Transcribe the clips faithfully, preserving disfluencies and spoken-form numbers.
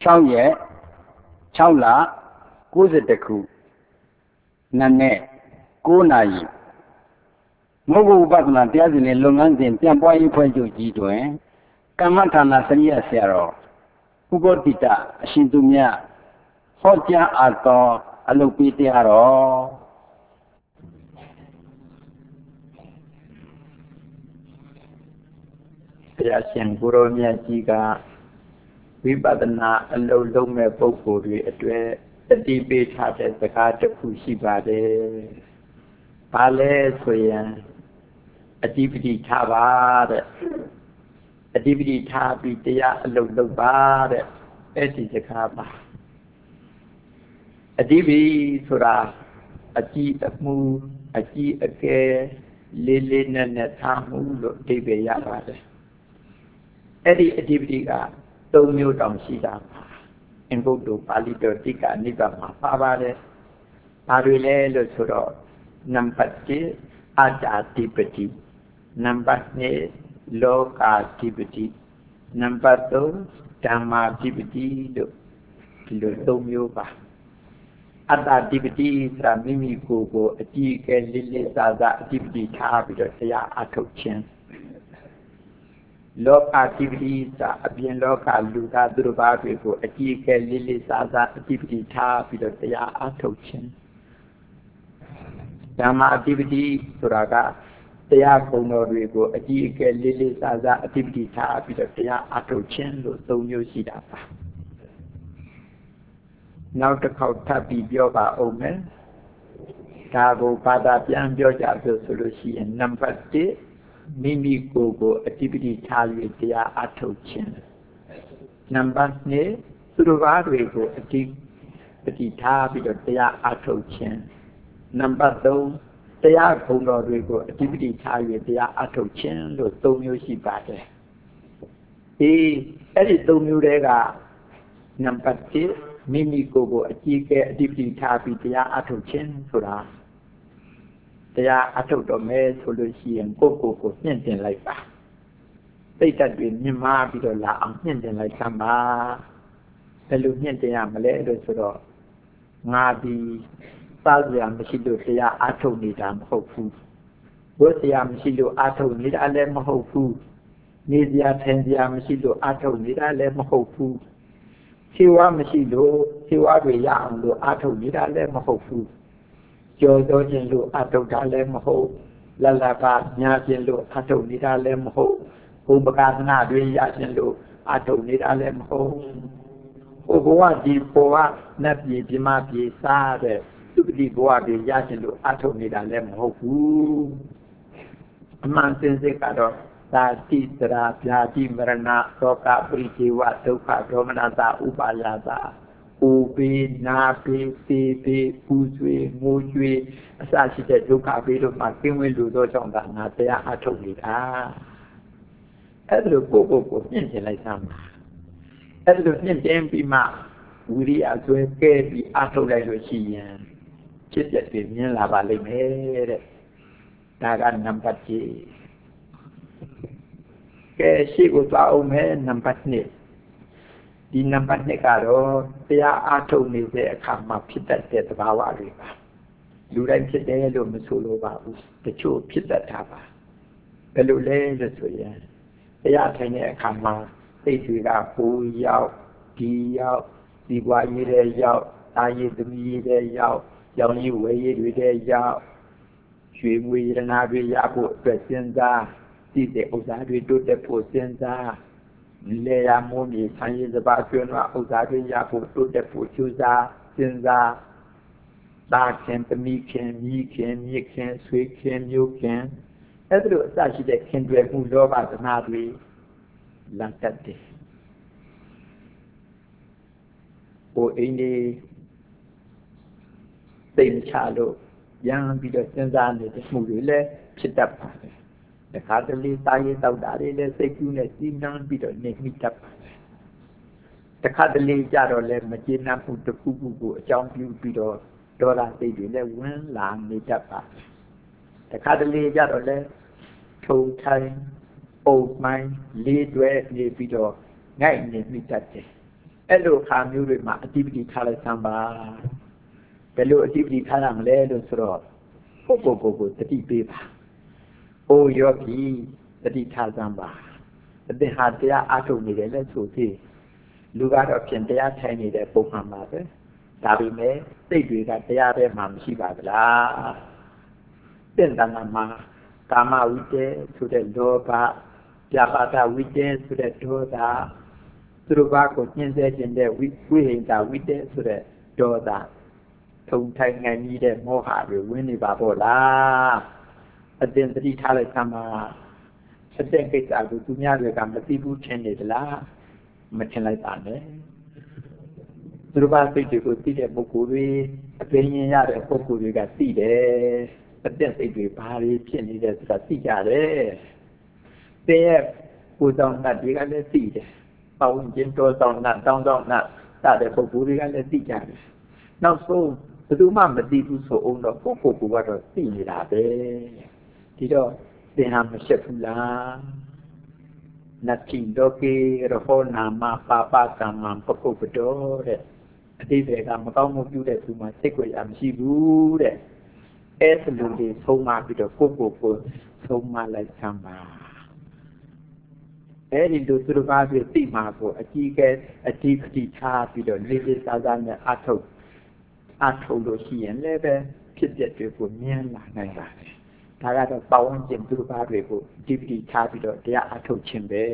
sáu月sáuလ九十တခုနနဲ့၉နာရီမဂ္ဂဥပဒနာတရားစဉ်နဲ့လုပ်ငန်းစဉ်ပြန့်ပွားရေးဖွဲ့ချုပ်ကြီးတွင်ကမ္မဌာနစရိယဆရာတော်ဥပတိတအရှင်သူမြတ်ဟောကြားအပ်သောအလုပ်ပေးတရားတော်တရားရှင်ကိုရောမြတ်ကြီးကဝိပဿနာအလုပ်လုပ်မဲ့ပုဂ္ဂိုလ်တွေအတွက်တတိပေးထားတဲ့စကားတစ်ခုရှိပါတယ်။ဘာလဲဆိုရင်အတိပတိထားပါတဲ့အတိပတိထားပြီးတရားအလုပ်လုပ်ပါတဲ့အဲ့ဒီစကားပါအတိပတိဆိုတာအကြည့်အမှုအကြည့်အကဲလေးလေးနက်နက်ထားမှုလို့အဓိပ္ပာယ်ရပါတယ်အဲ့ဒီအတိပတိကသုံးမျိုးတောင်ရှိတာပါအင်္ဂုတ္တပါဠိတော်တိကအနိဗ္ဗာန်မှာပါပါတယ်ဘာတွေလဲလို့ဆိုတော့နံပါတ်တစ်အတ္တတိပတိနံပါတ်နှစ်လောကာတိပတိနံပါတ်သုံးဓမ္မာတိပတိလို့ဒီလိုသုံးမျိုးပါအတ္တတိပတိဆိုတာမိမိကိုယ်ကိုအကြည့်ကဲလေးလေးစားစားအတိပတိထားပြီးတော့တရားအထုတ်ခြင်းလောကာတိပတိဆိုတာအပြင်လောကလူသားသူတို့ဘာတွေကိုအကြည့်ကဲလေးလေးစားစားအတိပတိထားပြီးတော့တရားအထုတ်ခြင်းဓမ္မာတိပတိဆိုတာကတရားကုံတော်တွေကိုအကြည့်အကဲလေးလေးစားစားအတိပတိထားပြီးတော့တရားအထုတ်ခြင်းလို့သုံးမျိုးရှိတာပါနောက်တစ်ခေါက်ထပ်ပြီးပြောပါဦးမယ်ဒါကိုဘာသာပြန်ပြောကြဆိုဆိုလို့ရှိရင်နံပါတ်တစ်မိမိကိုယ်ကိုအတိပတိထားပြီးတရားအထုတ်ခြင်းနံပါတ်နှစ်သူတို့ဘာတွေကိုအတိပတိထားပြီးတော့တရားအထုတ်ခြင်းနံပါတ်သုံးတရားဂုဏ်တော်တွေကိုအတိပတိထား၍တရားအထုတ်ခြင်းလို့သုံးမျိုးရှိပါတယ်။ဒီအဲ့ဒီသုံးမျိုးတွေကနံပါတ်တစ်မိမိကိုယ်ကိုအကြည့်ကဲအတိပတိထားပြီးတရားအထုတ်ခြင်းဆိုတာတရားအထုတ်တော်မယ်ဆိုလို့ရှိရင်ကိုယ့်ကိုယ်ကိုမြင့်တင်လိုက်ပါ။စိတ်ဓာတ်တွေမြင့်မားပြီးတော့လာအောင်မြင့်တင်လိုက်သမ်းပါ။ဘယ်လိုမြင့်တင်ရမလဲလို့ဆိုတော့ငါဒီစားစရာမရှိလို့တရားအထုတ်နေတာမဟုတ်ဘူး။ဝတ်စရာမရှိလို့အထုတ်နေတာလည်းမဟုတ်ဘူး။နေစရာထိုင်စရာမရှိလို့အထုတ်နေတာလည်းမဟုတ်ဘူး။ခြေဝါမရှိလို့ခြေဝါတွေရအောင်လို့အထုတ်နေတာလည်းမဟုတ်ဘူး။ကြော်ကြောခြင်းလို့အထုတ်တာလည်းမဟုတ်။လလကညာခြင်းလို့အထုတ်နေတာလည်းမဟုတ်။ဘုံပကာသနာတွေရခြင်းလို့အထုတ်နေတာလည်းမဟုတ်။ဟိုဘဝဒီဘဝနတ်ပြည်ပြမပြည်စားတဲ့သူတိဘဝတွေရခြင်းလို့အထုတ်နေတာလည်းမဟုတ်ဘူးအမှန်စင်စစ်ကတော့သာတိတရာဗျာတိမရဏသောကပရိသေဝဒုက္ခဒေါမနတာဥပါယတာဥပိနာပိသေပိပူဆွေငိုကြွေအစရှိတဲ့ဒုက္ခဘေးတို့မှာကင်းဝေးလူသောကြောင့်သာငါတရားအထုတ်နေတာအဲ့ဒါလို့ကိုယ့်ကိုယ်ကိုမြင့်တင်လိုက်သမ်းပါအဲ့ဒါလို့မြင့်တင်ပြီးမှဝိရိယဆွဲကဲပြီးအထုတ်လိုက်လို့ရှိရင်ဖြစ်တဲ့တွေမြင်လာပါလိမ့်မယ်တဲ့ဒါကနံပါတ်တစ်ကဲရှိကိုသွားအောင်မယ်နံပါတ်နှစ်ဒီနံပါတ်နှစ်ကတော့တရားအားထုတ်နေတဲ့အခါမှာဖြစ်တတ်တဲ့သဘာဝတွေပါလူတိုင်းဖြစ်တယ်လို့မဆိုလိုပါဘူးတချို့ဖြစ်တတ်တာပါဘယ်လိုလဲလို့ဆိုရင်တရားထိုင်တဲ့အခါမှာစိတ်တွေကပူရောက်ဒီရောက်ဒီဘဝရေးတဲ့ရောက်အာရည်သမီးတဲ့ရောက်ရောင်ကြီးဝေရည်တွေတဲ့ရောက်ရွှေငွေရတနာတွေရဖို့အတွက်စဉ်းစားသိတဲ့ဥစ္စာတွေတိုးတက်ဖို့စဉ်းစားလေယာမိုးမြေဆန်းရည်စပါးကျွန်းကဥစ္စာတွေရဖို့တိုးတက်ဖို့ကြိုးစားစဉ်းစားတာခင်သမီးခင်မိခင်မြစ်ခင်ဆွေခင်မျိုးခင်အဲ့ဒါလိုအစရှိတဲ့ခင်တွေမှုလောဘသနာတွေလမ်းတက်တယ်ဟိုအိန္ဒိသိမချလို့ရံပြီးတော့စဉ်းစားနေတဲ့မှုတွေလည်းဖြစ်တတ်ပါတယ်။တခါတလေတာရေးတောက်တာတွေလည်းစိတ်ကူးနဲ့စီးနှံပြီးတော့နေမိတတ်ပါတယ်။တခါတလေကြတော့လည်းမကျေနပ်မှုတစ်ခုခုကိုအကြောင်းပြုပြီးတော့ဒေါသစိတ်တွေလည်းဝင်လာနေတတ်ပါတယ်။တခါတလေကြတော့လည်းထုံထိုင်ပုံမှန်လေးတွဲနေပြီးတော့ငိုက်နေမိတတ်တယ်။အဲ့လိုခါမျိုးတွေမှာအတိပတိထားလိုက်စမ်းပါဘယ်လိုအတိပတိထားရမလဲလို့ဆိုတော့ကိုကိုကိုကိုတတိပေးပါအိုယောဂီတတိထားစမ်းပါအသင်ဟာတရားအားထုတ်နေတယ်လဲဆိုသေးလူကတော့ဖြင့်တရားထိုင်နေတဲ့ပုံမှန်ပါပဲဒါပေမဲ့စိတ်တွေကတရားထဲမှာမရှိပါဗလားသင်္တနာမှာကာမဝိတ္တဆိုတဲ့လောဘပြပါဒဝိတ္တဆိုတဲ့ဒေါသသူတို့ဘာကိုညှင်းဆဲခြင်းတဲ့ဝိဝိဟိတဝိတ္တဆိုတဲ့ဒေါသထုံထိုင်ငံကြီးတဲ့မောဟတွေဝင်နေပါပေါ့လားအသင်တတိထားလိုက်သမှာအတဲ့ကိစ္စကိုသူများတွေကမသိဘူးထင်နေသလားမထင်လိုက်ပါနဲ့သူတို့ဘာစိတ်တွေကိုသိတဲ့ပုဂ္ဂိုလ်တွေအပင်ရင်ရတဲ့ပုဂ္ဂိုလ်တွေကသိတယ်အတဲ့စိတ်တွေဘာတွေဖြစ်နေတယ်ဆိုတာသိကြတယ်တဲ့ရဲ့ကိုယ်တော်နဲ့တွေကလည်းသိတယ်ပေါင်းကျင်တော်ဆောင်နဲ့တောင်းဆောင်နဲ့စတဲ့ပုဂ္ဂိုလ်တွေကလည်းသိကြတယ်နောက်ဆုံးဘယ်သူမှမသိဘူးဆိုအောင်တော့ပုဂ္ဂိုလ်ကတော့သိနေတာပဲဒီတော့သင်ဟာမရှက်ဘူးလားနတ္တိလောကေရဟောနာမပါပကမ္မပကုပ္ပတောတဲ့အတိတ်ကမကောင်းမှုပြုတဲ့သူမှစိတ်ကြွရမရှိဘူးတဲ့အဲ့ဒီလိုတွေဆုံးမပြီးတော့ကိုယ့်ကိုယ်ကိုဆုံးမလိုက်ဆံပါအဲ့ဒီလိုသူတို့ဘာဖြစ်သိမှာကိုအကြီးကဲအတိပတိထားပြီးတော့လေးလေးစားစားနဲ့အထုတ်အထုတ်လို့ရှိရင်လည်းပဲဖြစ်ပျက်တွေကိုမြင်လာနိုင်ပါတယ်ဒါကတော့ပဝန်းကျင်သူတို့ဘာတွေကိုဒီပတိထားပြီးတော့တရားအထုတ်ခြင်းပဲ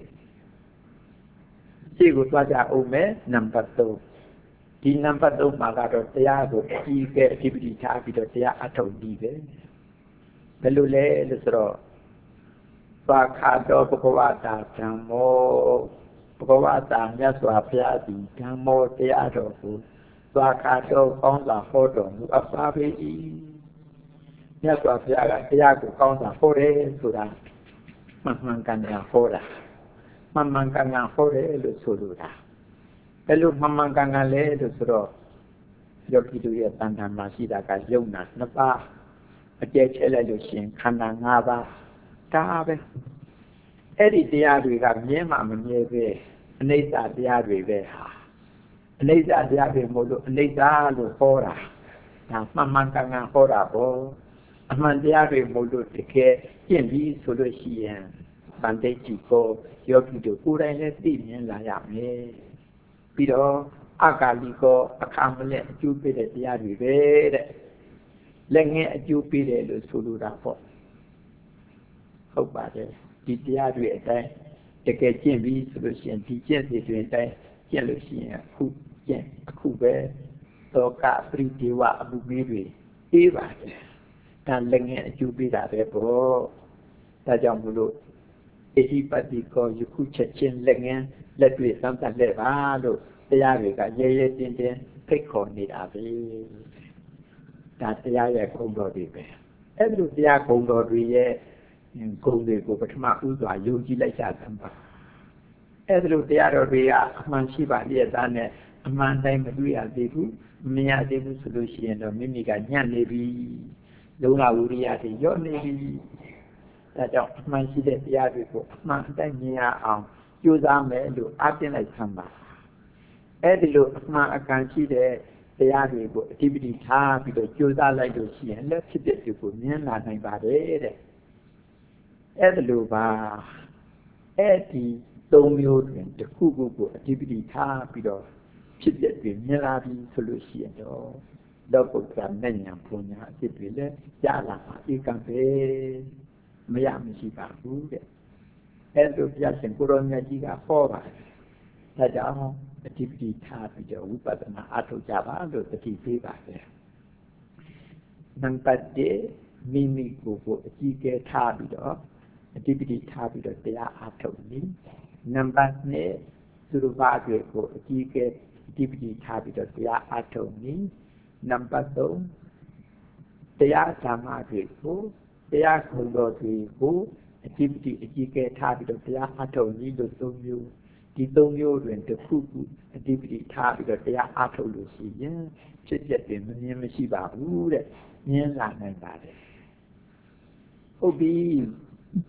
ရှေ့ကိုသွားကြအောင်မယ်နံပါတ်သုံးဒီနံပါတ်သုံးမှာကတော့တရားကိုအကြီးကဲအတိပတိထားပြီးတော့တရားအထုတ်ပြီးပဲဘယ်လိုလဲလို့ဆိုတော့ဘာခါတော့ဘဂဝတာဓမ္မောဘဂဝတာမြတ်စွာဘုရားသည်ဓမ္မောတရားတော်ကိုဘာခါတော့ကောင်းစွာဟောတော်မူအပ်ပါပေ၏မြတ်စွာဘုရားကတရားကိုကောင်းစွာဟောတယ်ဆိုတာမှန်မှန်ကန်ကန်ဟောတာမှန်မှန်ကန်ကန်ဟောတယ်လို့ဆိုလိုတာဘယ်လိုမှန်မှန်ကန်ကန်လဲလို့ဆိုတော့ယောဂီတို့ရဲ့တဏ္ဍာမှာရှိတာကယုံနာနှစ်ပါးအကျယ်ချဲ့လိုက်လို့ရှိရင်ခန္ဓာ၅ပါးဒါပဲအဲ့ဒီတရားတွေကမြဲမှမမြဲပဲအနိစ္စတရားတွေပဲဟာအနိစ္စတရားတွေမို့လို့အနိစ္စလို့ဟောတာဒါမှန်မှန်ကန်ကန်ဟောတာပေါ့အမှန်တရားတွေမို့လို့တကယ်ကျင့်ပြီးဆိုလို့ရှိရင်ဗန္တိတိကိုယောဂီတို့ကိုယ်တိုင်လည်းသိမြင်လာရမယ်ပြီးတော့အကာလီကောအခါမလဲအကျိုးပေးတဲ့တရားတွေပဲတဲ့လက်ငယ်အကျိုးပေးတယ်လို့ဆိုလိုတာပေါ့ဟုတ်ပါတယ်ဒီတရားတွေအတိုင်းတကယ်ကျင့်ပြီးဆိုလို့ရှိရင်ဒီကျင့်စီတွေအတိုင်းကျင့်လို့ရှိရင်အခုကျင့်အခုပဲသောကပရိဒေဝအမှုမေးတွေအေးပါတယ်ဒါလက်ငယ်အကျိုးပေးတာပဲပေါ့ဒါကြောင့်မလို့အဟိပတိကောယခုချက်ချင်းလက်ငယ်လက်တွေ့စမ်းသပ်လက်ပါလို့တရားတွေကရဲရဲတင်းတင်းဖိတ်ခေါ်နေတာပဲဒါတရားရဲ့ဂုဏ်တော်တွေပဲအဲ့ဒီတရားဂုဏ်တော်တွေရဲ့ဂုဏ်တွေကိုပထမဥစွာယုံကြည်လိုက်ကြသမ်းပါအဲ့ဒီလိုတရားတော်တွေကအမှန်ရှိပါလျက်သားနဲ့အမှန်တိုင်းမတွေ့ရသေးဘူးမမြင်ရသေးဘူးဆိုလို့ရှိရင်တော့မိမိကညံ့နေပြီလုံလဝိရိယတွေညော့နေပြီဒါကြောင့်အမှန်ရှိတဲ့တရားတွေကိုအမှန်တိုင်းမြင်ရအောင်ကြိုးစားမယ်လို့အားတင်လိုက်သမ်းပါအဲ့ဒီလိုအမှန်အကန်ရှိတဲ့တရားတွေကိုအတိပတိထားပြီးတော့ကြိုးစားလိုက်လို့ရှိရင်လည်းဖြစ်တဲ့တွေကိုမြင်လာနိုင်ပါတယ်တဲ့အဲ့ဒါလိုပါအဲ့ဒီသုံးမျိုးတွင်တစ်ခုခုကိုအဓိပတိထားပြီးတော့ဖြစ်တဲ့တွေမြင်လာပြီးဆိုလို့ရှိရင်တော့လောကုတ္တရာနဲ့ဉာဏ်ပညာအဖြစ်တွေလည်းရလာမှာဧကံပဲမရမရှိပါဘူးတဲ့အဲ့လိုပြရှင်ကိုရောမြတ်ကြီးကဟောပါတယ်ဒါကြောင့်အဓိပတိထားပြီးတော့ဝိပဿနာအထုတ်ကြပါလို့တတိပေးပါတယ်နံပါတ်တစ်မိမိကိုယ်ကိုအကြည့်ကဲထားပြီးတော့အဓိပတိထားပြီးတော့တရားအထုတ်နည်းနံပါတ်နှစ်သူတို့ဘာတွေကိုအကြည့်ကဲအဓိပတိထားပြီးတော့တရားအထုတ်နည်းနံပါတ်သုံးတရားဓမ္မတွေကိုတရားခုံတော်တွေကိုအဓိပတိအကြည့်ကဲထားပြီးတော့တရားအထုတ်နည်းလို့သုံးမျိုးဒီသုံးမျိုးတွင်တစ်ခုခုအဓိပတိထားပြီးတော့တရားအထုတ်လို့ရှိရင်ဖြစ်ပျက်တွေမမြင်မရှိပါဘူးတဲ့မြင်လာနိုင်ပါတယ်ဟုတ်ပြီ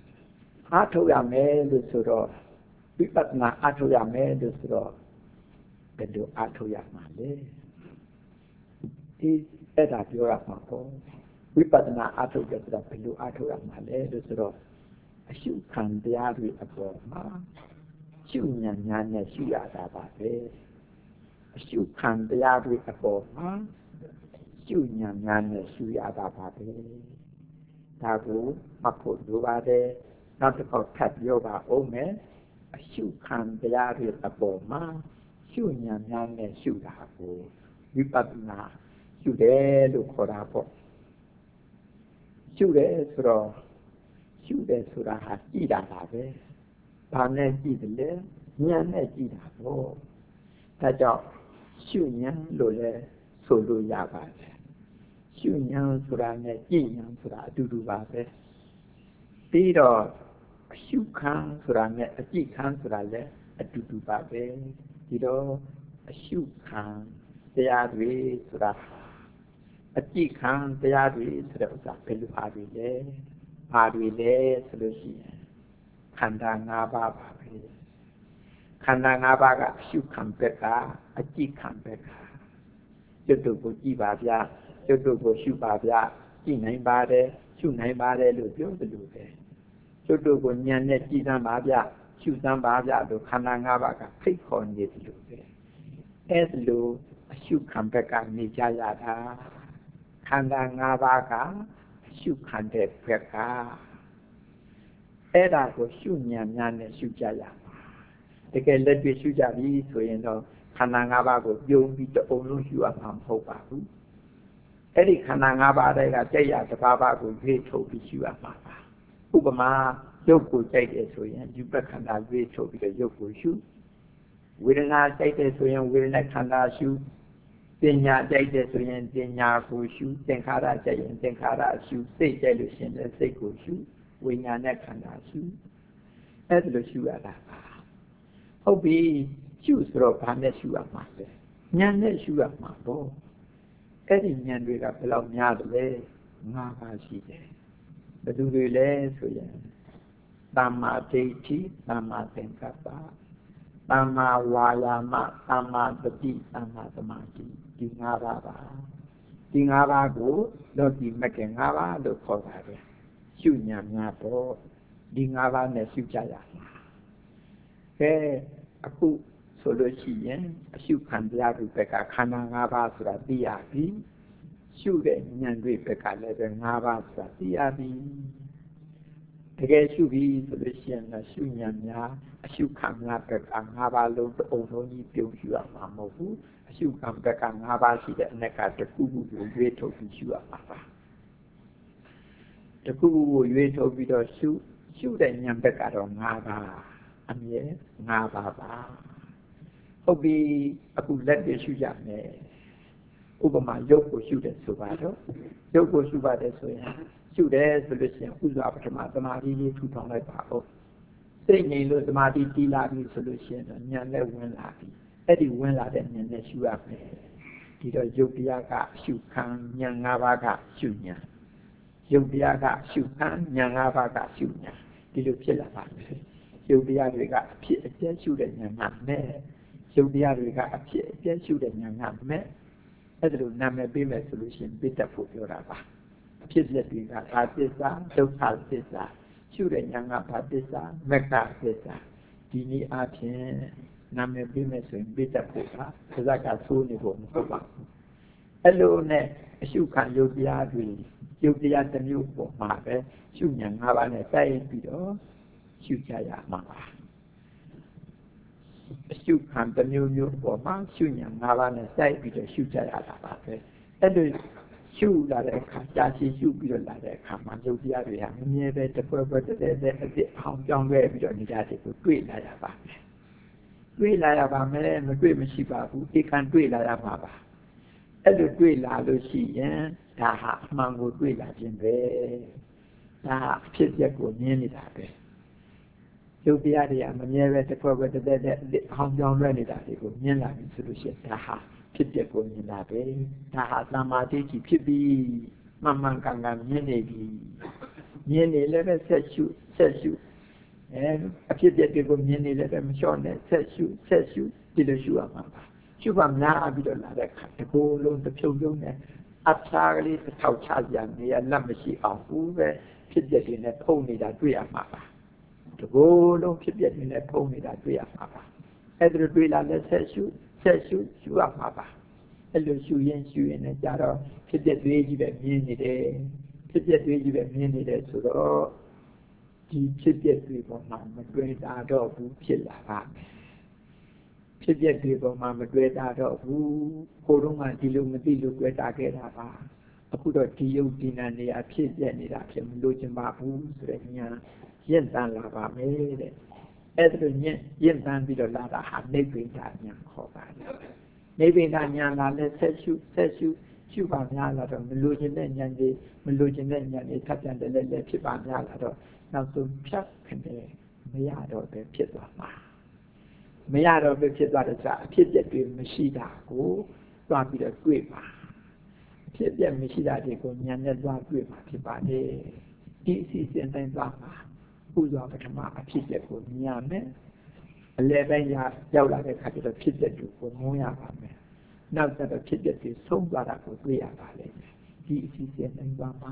အထုတ်ရမယ်လို့ဆိုတော့ဝိပဿနာအထုတ်ရမယ်လို့ဆိုတော့ဘယ်လိုအားထုတ်ရမှာလဲဒီအဲ့ဒါပြောရမှာပေါ့ဝိပဿနာအားထုတ်တယ်ဆိုတော့ဘယ်လိုအားထုတ်ရမှာလဲလို့ဆိုတော့အရှုခံတရားတွေအပေါ်မှာရှုဉာဏ်များနဲ့ရှုရတာပါပဲအရှုခံတရားတွေအပေါ်မှာရှုဉာဏ်များနဲ့ရှုရတာပါပဲဒါကိုမှတ်ဖို့လိုပါတယ်နောက်တစ်ခေါက်ထပ်ပြောပါဦးမယ်အရှုခံတရားတွေအပေါ်မှာရှုဉာဏ်များနဲ့ရှုတာကိုဝိပဿနာရှုတယ်လို့ခေါ်တာပေါ့ရှုတယ်ဆိုတော့ရှုတယ်ဆိုတာဟာကြည့်တာပါပဲဘာနဲ့ကြည့်တယ်လဲဉာဏ်နဲ့ကြည့်တာပေါ့ဒါကြောင့်ရှုဉာဏ်လို့လည်းဆိုလို့ရပါတယ်ရှုဉာဏ်ဆိုတာနဲ့ကြည့်ဉာဏ်ဆိုတာအတူတူပါပဲပြီးတော့အရှုခံဆိုတာနဲ့အကြည့်ခံဆိုတာလည်းအတူတူပါပဲဒီတော့အရှုခံတရားတွေဆိုတာအကြည့်ခံတရားတွေဆိုတဲ့ဥစ္စာဘယ်လိုအားတွေလဲအားတွေလဲဆိုလို့ရှိရင်ခန္ဓာ၅ပါးပါပဲခန္ဓာ၅ပါးကအရှုခံဘက်ကအကြည့်ခံဘက်ကကျွတ်တို့ကိုကြည့်ပါဗျာကျွတ်တို့ကိုရှုပါဗျာကြည့်နိုင်ပါတယ်ရှုနိုင်ပါတယ်လို့ပြောသလိုပဲကျွတ်တို့ကိုဉာဏ်နဲ့ကြည့်သမ်းပါဗျာရှုသမ်းပါဗျာလို့ခန္ဓာ၅ပါးကဖိတ်ခေါ်နေတယ်လို့ပဲအဲ့လိုအရှုခံဘက်ကနေကြရတာခန္ဓာ၅ပါးကအရှုခံတဲ့ဘက်ကအဲ့ဒါကိုရှုဉာဏ်များနဲ့ရှုကြရမှာတကယ်လက်တွေ့ရှုကြပြီဆိုရင်တော့ခန္ဓာ၅ပါးကိုပြုံးပြီးတအုံလုံးရှုရမှာမဟုတ်ပါဘူးအဲ့ဒီခန္ဓာ၅ပါးတွေကကြိတ်ရတစ်ပါးပါးကိုရွေးထုတ်ပြီးရှုရမှာပါဥပမာရုပ်ကိုကြိုက်တယ်ဆိုရင်ယူပခန္ဓာရွေးထုတ်ပြီးတော့ရုပ်ကိုရှုဝေဒနာကြိုက်တယ်ဆိုရင်ဝေဒနာခန္ဓာရှုပညာကြိုက်တယ်ဆိုရင်ပညာကိုရှုသင်္ခါရကြိုက်ရင်သင်္ခါရရှုစိတ်ကြိုက်လို့ရှိရင်စိတ်ကိုရှုဝိညာဉ်နဲ့ခန္ဓာရှုအဲ့ဒါလိုရှုရတာပါဟုတ်ပြီရှုဆိုတော့ဘာနဲ့ရှုရမှာလဲဉာဏ်နဲ့ရှုရမှာပေါ့အဲ့ဒီဉာဏ်တွေကဘယ်လောက်များတယ်လဲ၅ပါးရှိတယ်ဘယ်သူတွေလဲဆိုရင်သမ္မာဒိဋ္ဌိသမ္မာသင်္ကပ္ပသမ္မာဝါယာမသမ္မာသတိသမ္မာသမာဓိဒီ၅ပါးပါဒီ၅ပါးကိုလောကီမဂ္ဂင်၅ပါးလို့ခေါ်ပါတယ်ရှုဉာဏ်များပေါ့ဒီ၅ပါးနဲ့ရှုကြရမှာကဲအခုဆိုလို့ရှိရင်အရှုခံတရားတွေဘက်ကခန္ဓာ၅ပါးဆိုတာသိရပြီရှုတဲ့ဉာဏ်တွေဘက်ကလည်းပဲ၅ပါးဆိုတာသိရပြီတကယ်ရှုပြီးဆိုလို့ရှိရင်ရှုဉာဏ်များအရှုခံများဘက်က၅ပါးလုံးအုံလုံးကြီးပြုံးရှုရမှာမဟုတ်ဘူးအရှုခံဘက်က၅ပါးရှိတဲ့အနက်ကတစ်ခုခုကိုရွေးထုတ်ပြီးရှုရမှာပါတစ်ခုခုကိုရွေးထုတ်ပြီးတော့ရှုရှုတဲ့ဉာဏ်ဘက်ကတော့၅ပါးအမြဲ၅ပါးပါဟုတ်ပြီအခုလက်တွေ့ရှုကြမယ်ဥပမာရုပ်ကိုရှုတယ်ဆိုပါတော့ရုပ်ကိုရှုပါတယ်ဆိုရင်ရှုတယ်ဆိုလို့ရှိရင်ဥစွာပထမသမာဓိလေးထူထောင်လိုက်ပါဦးစိတ်ငြိမ်လို့သမာဓိတည်လာပြီဆိုလို့ရှိရင်တော့ဉာဏ်နဲ့ဝင်လာပြီအဲ့ဒီဝင်လာတဲ့ဉာဏ်နဲ့ရှုရမယ်ဒီတော့ယုတ်တရားကရှုခံဉာဏ်၅ပါးကရှုဉာဏ်ယုတ်တရားကရှုခံဉာဏ်၅ပါးကရှုဉာဏ်ဒီလိုဖြစ်လာပါမယ်ယုတ်တရားတွေကအဖြစ်အပျက်ရှုတဲ့ဉာဏ်ကမဲ့ယုတ်တရားတွေကအဖြစ်အပျက်ရှုတဲ့ဉာဏ်ကမဲ့အဲ့ဒါလိုနာမည်ပေးမယ်ဆိုလို့ရှိရင်ပြတ်တတ်ဖို့ပြောတာပါအဖြစ်အပျက်တွေကဘာသစ္စာဒုက္ခသစ္စာရှုတဲ့ဉာဏ်ကဘာသစ္စာမက္ခသစ္စာဒီနည်းအားဖြင့်နာမည်ပေးမယ်ဆိုရင်ပြတ်တတ်ဖို့ပါသစ္စာကသိုးနေဖို့မဟုတ်ပါဘူးအဲ့လိုနဲ့အရှုခံယုတ်တရားတွေယုတ်တရားတစ်မျိုးပေါ်မှာပဲရှုဉာဏ်၅ပါးနဲ့တိုက်ပြီးတော့ရှုကြရမှာပါအရှုခံတစ်မျိုးမျိုးပေါ်မှာရှုဉာဏ်၅ပါးနဲ့တိုက်ပြီးတော့ရှုကြရတာပါပဲအဲ့လိုရှုလာတဲ့အခါကြာရှည်ရှုပြီးတော့လာတဲ့အခါမှာယုတ်တရားတွေဟာမမြဲပဲတစ်ဖွဲ့ဖွဲ့တည်းတည်းအစ်စ်အောင်ကြောင်းခဲ့ပြီးတော့နေကြတယ်ကိုတွေ့လာရပါမယ်တွေ့လာရပါမယ်မတွေ့မရှိပါဘူးဧကန်တွေ့လာရမှာပါအဲ့လိုတွေ့လာလို့ရှိရင်ဒါဟာအမှန်ကိုတွေ့လာခြင်းပဲဒါဟာအဖြစ်အပျက်ကိုမြင်နေတာပဲယုတ်တရားတွေကမမြဲပဲတစ်ဖွဲ့ဖွဲ့တည်းတည်းအစ်စ်အောင်ကြောင်းခဲ့နေတာတွေကိုမြင်လာပြီဆိုလို့ရှိရင်ဒါဟာဖြစ်တဲ့ကိုမြင်လာပဲဒါဟာသမာဓိကြီးဖြစ်ပြီးမှန်မှန်ကန်ကန်မြင်နေပြီမြင်နေလည်းပဲဆက်ရှုဆက်ရှုအဲအဖြစ်တဲ့တွေကိုမြင်နေလည်းပဲမလျှော့နဲ့ဆက်ရှုဆက်ရှုဒီလိုရှုရမှာပါရှုပါများပြီးတော့လာတဲ့ခါတကူလုံးတစ်ဖြုံဖြုံနဲ့အဖျားကလေးတစ်ထောက်ချကြနေရလက်မရှိအောင်ဘူးပဲဖြစ်ပျက်တွေနဲ့ဖုံးနေတာတွေ့ရမှာပါတကူလုံးဖြစ်ပျက်တွေနဲ့ဖုံးနေတာတွေ့ရမှာပါအဲ့ဒါတွေ့လာလက်ဆက်ရှုဆက်ရှုရှုရမှာပါအဲ့လိုရှုရင်ရှုရင်လည်းကြတော့ဖြစ်ပျက်တွေကြီးပဲမြင်နေတယ်ဖြစ်ပျက်တွေကြီးပဲမြင်နေတယ်ဆိုတော့ဒီဖြစ်ပျက်တွေပေါ်မှာမတွေ့တာတော့ဘူးဖြစ်လာပါမယ်ဖြစ်ပျက်တွေပေါ်မှာမတွေ့တာတော့ဘူးကိုယ်တော့မှဒီလိုမသိလို့တွေ့တာခဲ့တာပါအခုတော့ဒီယုတ်ဒီနာနေအဖြစ်ပျက်နေတာဖြစ်မလို့ချင်ပါဘူးဆိုတဲ့ညာရင့်တန်လာပါမယ်တဲ့အဲ့ဒါညင့်ရင့်တန်ပြီးတော့လာတာဟာနိဗ္ဗိဒာညာခေါ်ပါတယ်နိဗ္ဗိဒာညာလာလဲဆက်ရှုဆက်ရှုရှုပါများလာတော့မလို့ချင်တဲ့ညာကြီးမလို့ချင်တဲ့ညာကြီးထပ်ပြန်တယ်လည်းလည်းဖြစ်ပါများလာတော့နောက်ဆုံးဖြတ်ခနဲ့မရတော့ပဲဖြစ်သွားမှာမရတော့ပဲဖြစ်သွားတဲ့စားအဖြစ်ပြက်တွေမရှိတာကိုသွားပြီးတော့တွေ့ပါအဖြစ်ပြက်မရှိတာတွေကိုဉာဏ်နဲ့သွားတွေ့မှာဖြစ်ပါတယ်ဒီအစီအစဉ်တိုင်းသွားမှာပူဇော်ပထမအဖြစ်ပြက်ကိုဉာဏ်နဲ့အလဲပိုင်းရောက်လာတဲ့အခါကျတော့ဖြစ်ပြက်တွေကိုမုန်းရပါမယ်နောက်ကျတော့ဖြစ်ပြက်တွေဆုံးသွားတာကိုတွေ့ရပါလိမ့်မယ်ဒီအစီအစဉ်တိုင်းသွားမှာ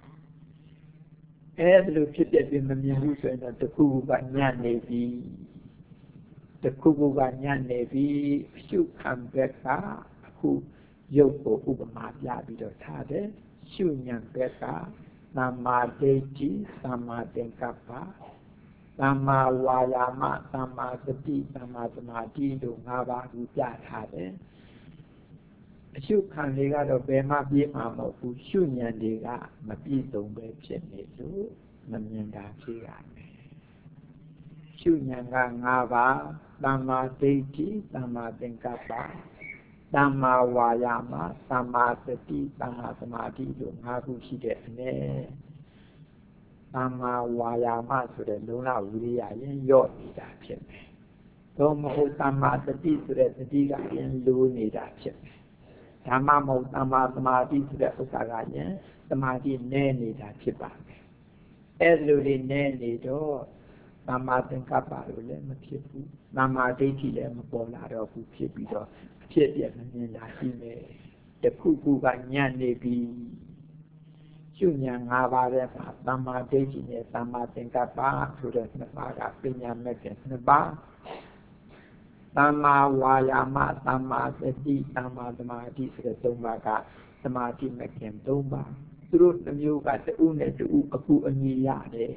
အဲ့ဒါလိုဖြစ်ပြက်တွေမမြင်ဘူးဆိုရင်တော့တခုကညံ့နေပြီတခုခုကညံ့နေပြီရှုခံဘက်ကအခုရုပ်ကိုဥပမာပြပြီးတော့ထားတယ်ရှုဉဏ်ဘက်ကသမ္မာဒိဋ္ဌိသမ္မာသင်္ကပ္ပသမ္မာဝါယာမသမ္မာသတိသမ္မာသမာဓိတို့၅ပါးကိုပြထားတယ်အရှုခံတွေကတော့ဘယ်မှပြည့်မှာမဟုတ်ဘူးရှုဉဏ်တွေကမပြည့်စုံပဲဖြစ်နေလို့မမြင်တာဖြစ်ရမယ်ရှုဉဏ်က၅ပါးသမ္မာဒိဋ္ဌိသမ္မာသင်္ကပ္ပသမ္မာဝါယာမသမ္မာသတိသမ္မာသမာဓိတို့၅ခုရှိတဲ့အနေသမ္မာဝါယာမဆိုတဲ့လုံလဝိရိယရင်ရော့နေတာဖြစ်မယ်။သို့မဟုတ်သမ္မာသတိဆိုတဲ့သတိကရင်လိုးနေတာဖြစ်မယ်။ဓမ္မမဟုတ်သမ္မာသမာဓိဆိုတဲ့ဥစ္စာကရင်သမာဓိနည်းနေတာဖြစ်ပါမယ်။အဲလိုလေးနည်းနေတော့သမ္မာသင်္ကပ္ပလို့လည်းမဖြစ်ဘူး။သမ္မာဒိဋ္ဌိလည်းမပေါ်လာတော့ဘူးဖြစ်ပြီးတော့အဖြစ်ပြမမြင်တာရှိမယ်။တခုခုကညံ့နေပြီရှုဉဏ်၅ပါးထဲမှာသမ္မာဒိဋ္ဌိနဲ့သမ္မာသင်္ကပ္ပဆိုတဲ့နှစ်ပါးကပညာမဲ့တဲ့နှစ်ပါးသမ္မာဝါယာမသမ္မာသတိသမ္မာသမာဓိဆိုတဲ့သုံးပါးကသမာဓိမဲ့ခင်သုံးပါးသူတို့နှမျိုးကတဦးနဲ့တဦးအကူအညီရတယ်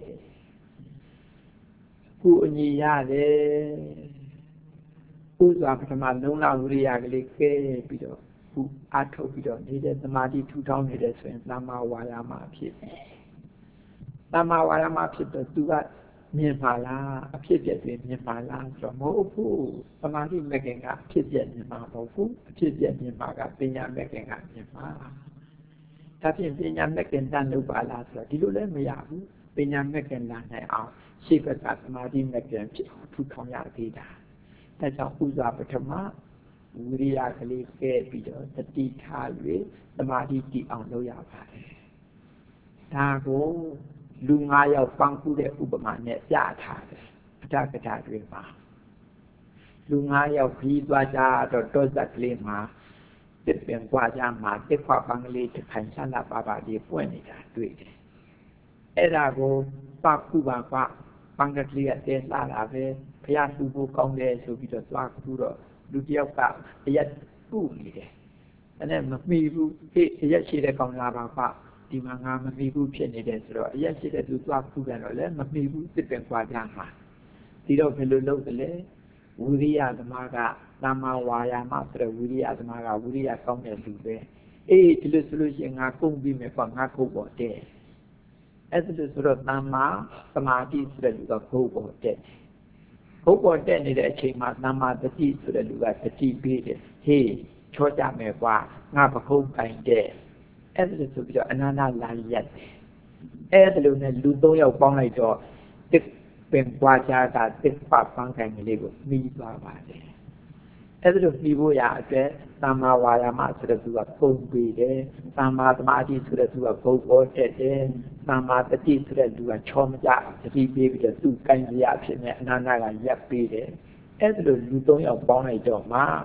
အကူအညီရတယ်ဥစွာပထမလုံးလောက်ဝိရိယကလေးကဲပြီးတော့အထုတ်ပြီးတော့နေတဲ့သမာဓိထူထောင်နေတဲ့ဆိုရင်သမ္မာဝါယာမဖြစ်တယ်သမ္မာဝါယာမဖြစ်တော့သူကမြင်ပါလားအဖြစ်ပြက်တွေမြင်ပါလားဆိုတော့မဟုတ်ဘူးသမာဓိမဲ့ခင်ကအဖြစ်ပြက်မြင်မှာမဟုတ်ဘူးအဖြစ်ပြက်မြင်မှာကပညာမဲ့ခင်ကမြင်မှာဒါဖြင့်ပညာမဲ့ခင်တန်လို့ပါလားဆိုတော့ဒီလိုလည်းမရဘူးပညာမဲ့ခင်လာနိုင်အောင်ရှေ့ဘက်ကသမာဓိမဲ့ခင်ဖြစ်ထူထောင်ရသေးတာဒါကြောင့်ဥစွာပထမဝိရိယကလေးကဲပြီးတော့တတိထား၍သမာဓိတည်အောင်လုပ်ရပါတယ်ဒါကိုလူ၅ယောက်ပန်းကူးတဲ့ဥပမာနဲ့ပြထားတယ်အတ္တကထာတွေမှာလူ၅ယောက်ပြီးသွားကြတော့တောဇက်ကလေးမှာတစ်ပင်ကွာကြမှာတစ်ခွပန်းကလေးတစ်ခိုင်ဆန်းလာပါပါလေးပွင့်နေတာတွေ့တယ်အဲ့ဒါကိုပကူပါပပန်းကလေးကတဲလာတာပဲဘုရားသူ့ကိုကောင်းတယ်ဆိုပြီးတော့သွားကူတော့လူတယောက်ကအရက်ပူနေတယ်အဲ့ဒါမမီဘူးဟေ့အရက်ရှိတဲ့ကောင်လာပါပဒီမှာငါမမီဘူးဖြစ်နေတယ်ဆိုတော့အရက်ရှိတဲ့သူသွားပူတယ်တော့လည်းမမီဘူးစစ်ပင်ခွာကြမှာဒီတော့ဘယ်လိုလုပ်သလဲဝိရိယသမားကသမ္မာဝါယာမဆိုတဲ့ဝိရိယသမားကဝိရိယကောင်းတဲ့လူပဲအေးဒီလိုဆိုလို့ရှိရင်ငါကုန်ပြီမယ်ပေါ့ငါခုတ်ပေါ်တဲ့အဲ့ဒါဆိုတော့သမ္မာသမာဓိဆိုတဲ့လူကခုတ်ပေါ်တဲ့ခုတ်ပေါ်တဲ့နေတဲ့အချိန်မှာသမ္မာတတိဆိုတဲ့လူကတတိပေးတယ်ဟေးချောကြမယ်ကွာငါပခုံးပိုင်တဲ့အဲ့ဒါဆိုပြီးတော့အနန္တလာရက်တယ်အဲ့ဒါလိုနဲ့လူ၃ယောက်ပေါင်းလိုက်တော့တစ်ပင်ပွားကြတာတစ်ပပန်းခိုင်ကလေးကိုမှီသွားပါတယ်အဲ့ဒါလိုမှီဖို့ရအတွက်သမ္မာဝါယာမဆိုတဲ့သူကပုံပေးတယ်သမ္မာသမာဓိဆိုတဲ့သူကဘုတ်ပေါ်တက်တယ်သမ္မာတတိဆိုတဲ့သူကချောမကြတတိပေးပြီးတော့သူကိုင်းစရာဖြစ်နေအနန္တကရပ်ပေးတယ်အဲ့ဒါလိုလူ၃ယောက်ပေါင်းလိုက်တော့မှ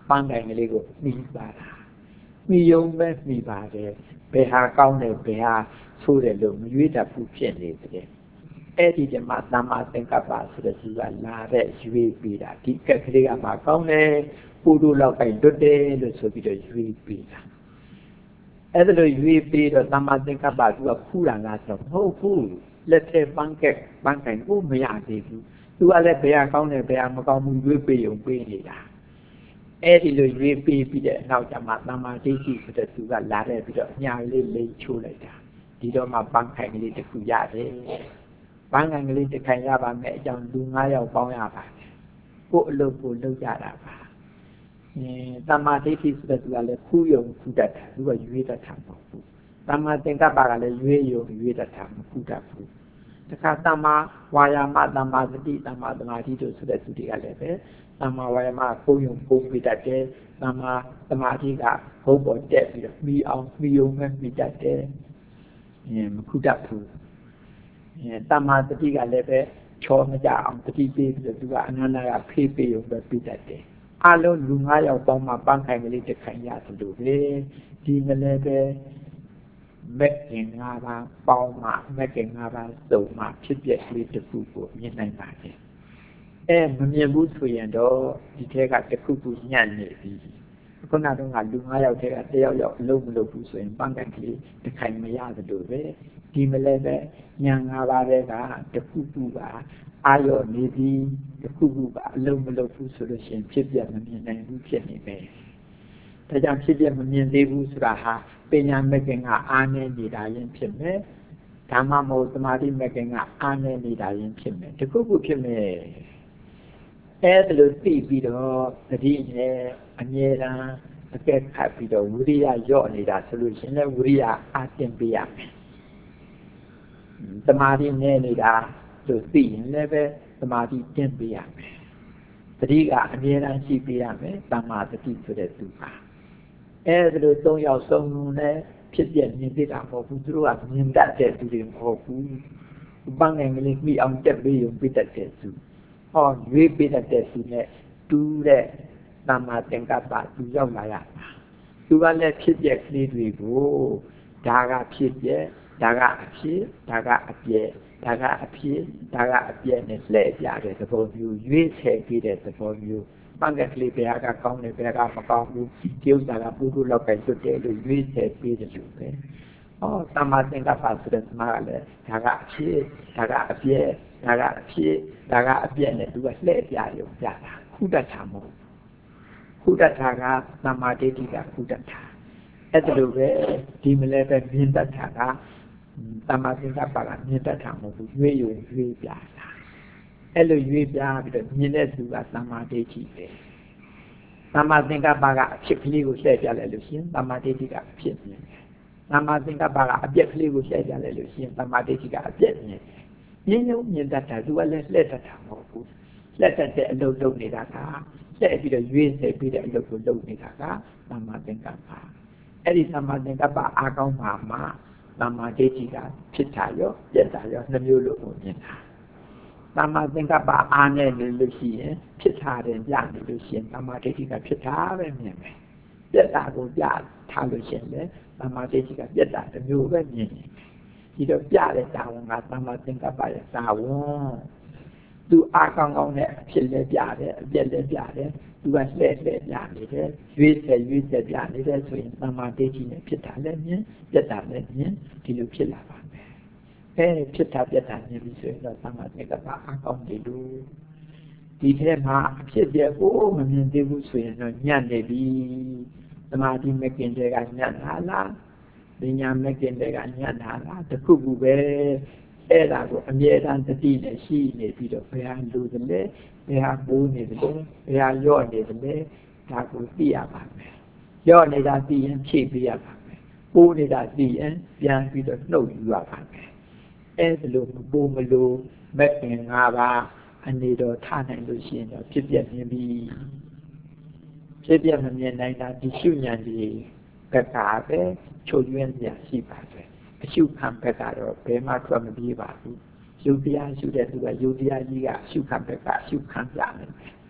ပန်းတိုင်ကလေးကိုမိပါတာမိယုံပဲမိပါတယ်ဘယ်ဟာကောင်းတယ်ဘယ်ဟာဆိုးတယ်လို့မရွေးတတ်ဘူးဖြစ်နေတယ်အဲ့ဒီတည်းမှာသမ္မာသင်္ကပ္ပဆိုတဲ့သူကလာတဲ့ရွေးပြီးတာဒီကက်ကလေးကမှကောင်းတယ်ပူတူလောက်ကင်တွတ်တယ်လို့ဆိုပြီးတော့ရွေးပြီးတာအဲ့ဒါလိုရွေးပြီးတော့သမ္မာသင်္ကပ္ပသူကဖူးတာလားဆိုတော့မဟုတ်ဘူးလက်ထဲပန်းကက်ပန်းကင်ကိုမရသေးဘူးသူကလည်းဘယ်ဟာကောင်းတယ်ဘယ်ဟာမကောင်းဘူးရွေးပြီးုံပေးနေတာအဲ့ဒီလိုရွေးပြီးပြီးတဲ့နောက်ကျမှသမ္မာဒိဋ္ဌိဆိုတဲ့သူကလာတဲ့ပြီးတော့ညာလေးလိမ့်ချိုးလိုက်တာဒီတော့မှပန်းခိုင်ကလေးတစ်ခုရတယ်ပန်းခိုင်ကလေးတစ်ခိုင်ရပါမယ်အကြောင်းလူ၅ယောက်ပေါင်းရပါတယ်ကိုယ်အလုပ်ကိုလုပ်ကြတာပါအဲသမ္မာဒိဋ္ဌိဆိုတဲ့သူကလည်းခူးယုံခူးတတ်တာသူကရွေးတတ်တာမဟုတ်ဘူးသမ္မာသင်္ကပ္ပကလည်းရွေးယုံရွေးတတ်တာမခူးတတ်ဘူးတခါသမ္မာဝါယာမသမ္မာသတိသမ္မာသမာဓိတို့ဆိုတဲ့သူတွေကလည်းပဲသမ္မာဝါယာမကိုယုံကိုပြတတ်တယ်သမ္မာသမာဓိကဘုံပေါ်တက်ပြီးတော့ပြီးအောင်ပြီးုံပဲပြတတ်တယ်အဲမခုတတ်ဘူးအဲသမ္မာသတိကလည်းပဲချောမကြအောင်တတိပေးပြီးတော့သူကအနန္တကဖေးပေးုံပဲပြတတ်တယ်အလုံးလူ၅ယောက်ပေါင်းမှပန်းခိုင်ကလေးတစ်ခိုင်ရတယ်လို့ပဲဒီမလဲပဲမက်ကင်၅ပါးပေါင်းမှမက်ကင်၅ပါးစုံမှဖြစ်ပျက်ကလေးတစ်ခုကိုမြင်နိုင်ပါတယ်အဲမမြင်ဘူးဆိုရင်တော့ဒီထဲကတစ်ခုခုညံ့နေပြီခုနကတော့လူ၅ယောက်ထဲကတစ်ယောက်ယောက်အလုံးမလုပ်ဘူးဆိုရင်ပန်းကန်ကလေးတစ်ခိုင်မရတယ်လို့ပဲဒီမလဲပဲညံ၅ပါးထဲကတစ်ခုခုကအာရောနေပြီးတစ်ခုခုကအလုံးမလုပ်ဘူးဆိုလို့ရှိရင်ဖြစ်ပျက်မမြင်နိုင်ဘူးဖြစ်နေပဲဒါကြောင့်ဖြစ်ပျက်မမြင်သေးဘူးဆိုတာဟာပညာမကင်ကအားနည်းနေတာရင်ဖြစ်မယ်ဓမ္မမို့သမာဓိမကင်ကအားနည်းနေတာရင်ဖြစ်မယ်တစ်ခုခုဖြစ်မယ်အဲ့ဒါလို့သိပြီးတော့တတိနဲ့အမြဲတမ်းအကဲခတ်ပြီးတော့ဝိရိယညော့နေတာဆိုလို့ရှိရင်လည်းဝိရိယအားတင်ပေးရမယ်သမာဓိနဲ့နေတာလို့သိရင်လည်းပဲသမာဓိတင်ပေးရမယ်တတိကအမြဲတမ်းရှိပေးရမယ်သမာဓိဆိုတဲ့သူပါအဲ့ဒါလို့သုံးယောက်ဆုံးနဲ့ဖြစ်ပြမြင်သိတာမဟုတ်ဘူးသူတို့ကမြင်တတ်တဲ့သူတွေမဟုတ်ဘူးပန်းငယ်ကလေးမိအောင်တက်ပေးရုံပြတတ်တဲ့သူဟောရွေးပေးတတ်တဲ့သူနဲ့တူးတဲ့သမ္မာသင်္ကပ္ပသူရောက်လာရတာသူကလည်းဖြစ်ပြကလေးတွေကိုဒါကဖြစ်ပြဒါကအဖြစ်ဒါကအပြည့်ဒါကအဖြစ်ဒါကအပြည့်နဲ့လှည့်ပြတဲ့သဘောမျိုးရွေးချယ်ပေးတဲ့သဘောမျိုးပန်းကလေးဘယ်ဟာကကောင်းတယ်ဘယ်ဟာကမကောင်းဘူးဒီဥစ္စာကပုထုလောက်ကကျွတ်တယ်လို့ရွေးချယ်ပေးတယ်လို့ပဲဟောသမ္မာသင်္ကပ္ပဆိုတဲ့သမားကလည်းဒါကအဖြစ်ဒါကအပြည့်ဒါကအဖြစ်ဒါကအပြည့်နဲ့သူကလှည့်ပြရုံပြတာခုတ္တထာမဟုတ်ခုတ္တထာကသမ္မာဒိဋ္ဌိကခုတ္တထာအဲ့ဒါလိုပဲဒီမလဲပဲမြင်တတ်တာကသမ္မာသင်္ကပ္ပကမြင်တတ်တာမဟုတ်ဘူးရွေးရုံရွေးပြတာအဲ့လိုရွေးပြပြီးတော့မြင်တဲ့သူကသမ္မာဒိဋ္ဌိပဲသမ္မာသင်္ကပ္ပကအဖြစ်ကလေးကိုလှည့်ပြလိုက်လို့ရှိရင်သမ္မာဒိဋ္ဌိကအဖြစ်မြင်တယ်သမ္မာသင်္ကပ္ပကအပြက်ကလေးကိုလှည့်ပြလိုက်လို့ရှိရင်သမ္မာဒိဋ္ဌိကအပြက်မြင်တယ်မြင်ရုံမြင်တတ်တာသူကလည်းလှည့်တတ်တာမဟုတ်ဘူးလှည့်တတ်တဲ့အလုပ်လုပ်နေတာကလှည့်ပြီးတော့ရွေးဆဲပြီးတဲ့အလုပ်ကိုလုပ်နေတာကသမ္မာသင်္ကပ္ပအဲ့ဒီသမ္မာသင်္ကပ္ပအားကောင်းပါမှသမ္မာဒိဋ္ဌိကဖြစ်တာရောပြက်တာရောနှမျိုးလို့မြင်တာသမ္မာသင်္ကပ္ပအားနဲ့နေလို့ရှိရင်ဖြစ်တာတယ်ပြနေလို့ရှိရင်သမ္မာဒိဋ္ဌိကဖြစ်တာပဲမြင်မယ်ပြက်တာကိုပြထားလို့ရှိရင်လည်းသမ္မာဒိဋ္ဌိကပြက်တာတစ်မျိုးပဲမြင်နေဒီတော့ပြတဲ့တာဝန်ကသမ္မာသင်္ကပ္ပရဲ့တာဝန်သူအားကောင်းကောင်းနဲ့အဖြစ်လည်းပြတယ်အပြက်လည်းပြတယ်သူကလှည့်လှည့်ပြနေတယ်ရွေးဆဲရွေးဆဲပြနေတယ်ဆိုရင်သမ္မာဒိဋ္ဌိနဲ့ဖြစ်တာလည်းမြင်ပြက်တာလည်းမြင်ဒီလိုဖြစ်လာပါမယ်အဲဖြစ်တာပြက်တာမြင်ပြီဆိုရင်တော့သမ္မာသင်္ကပ္ပအားကောင်းတယ်လို့ဒီထဲမှာအဖြစ်ပြက်ကိုမမြင်သေးဘူးဆိုရင်တော့ညံ့နေပြီသမာဓိမကင်တဲ့ကညံ့လာလားပညာမကင်တဲ့ကညံ့လာလားတခုခုပဲအဲ့ဒါကိုအမြဲတမ်းတတိနဲ့ရှိနေပြီးတော့ဘယ်ဟာလိုသလဲဘယ်ဟာပိုးနေသလဲဘယ်ဟာရော့နေသလဲဒါကိုသိရပါမယ်ရော့နေတာသိရင်ဖြည့်ပေးရပါမယ်ပိုးနေတာသိရင်ပြန်ပြီးတော့နှုတ်ယူရပါမယ်အဲ့ဒါလိုပိုးမလို့မကင်၅ပါးအနေတော်ထားနိုင်လို့ရှိရင်တော့ဖြစ်ပြမြင်ပြီးဖြစ်ပြမမြင်နိုင်တာဒီရှုဉာဏ်ကြီးကကပဲချုပ်ရင်းစရာရှိပါတယ်အရှုခံဘက်ကတော့ဘယ်မှထွက်မပြေးပါဘူးယုတ်တရားရှုတဲ့သူကယုတ်တရားကြီးကအရှုခံဘက်ကအရှုခံပြနေတယ်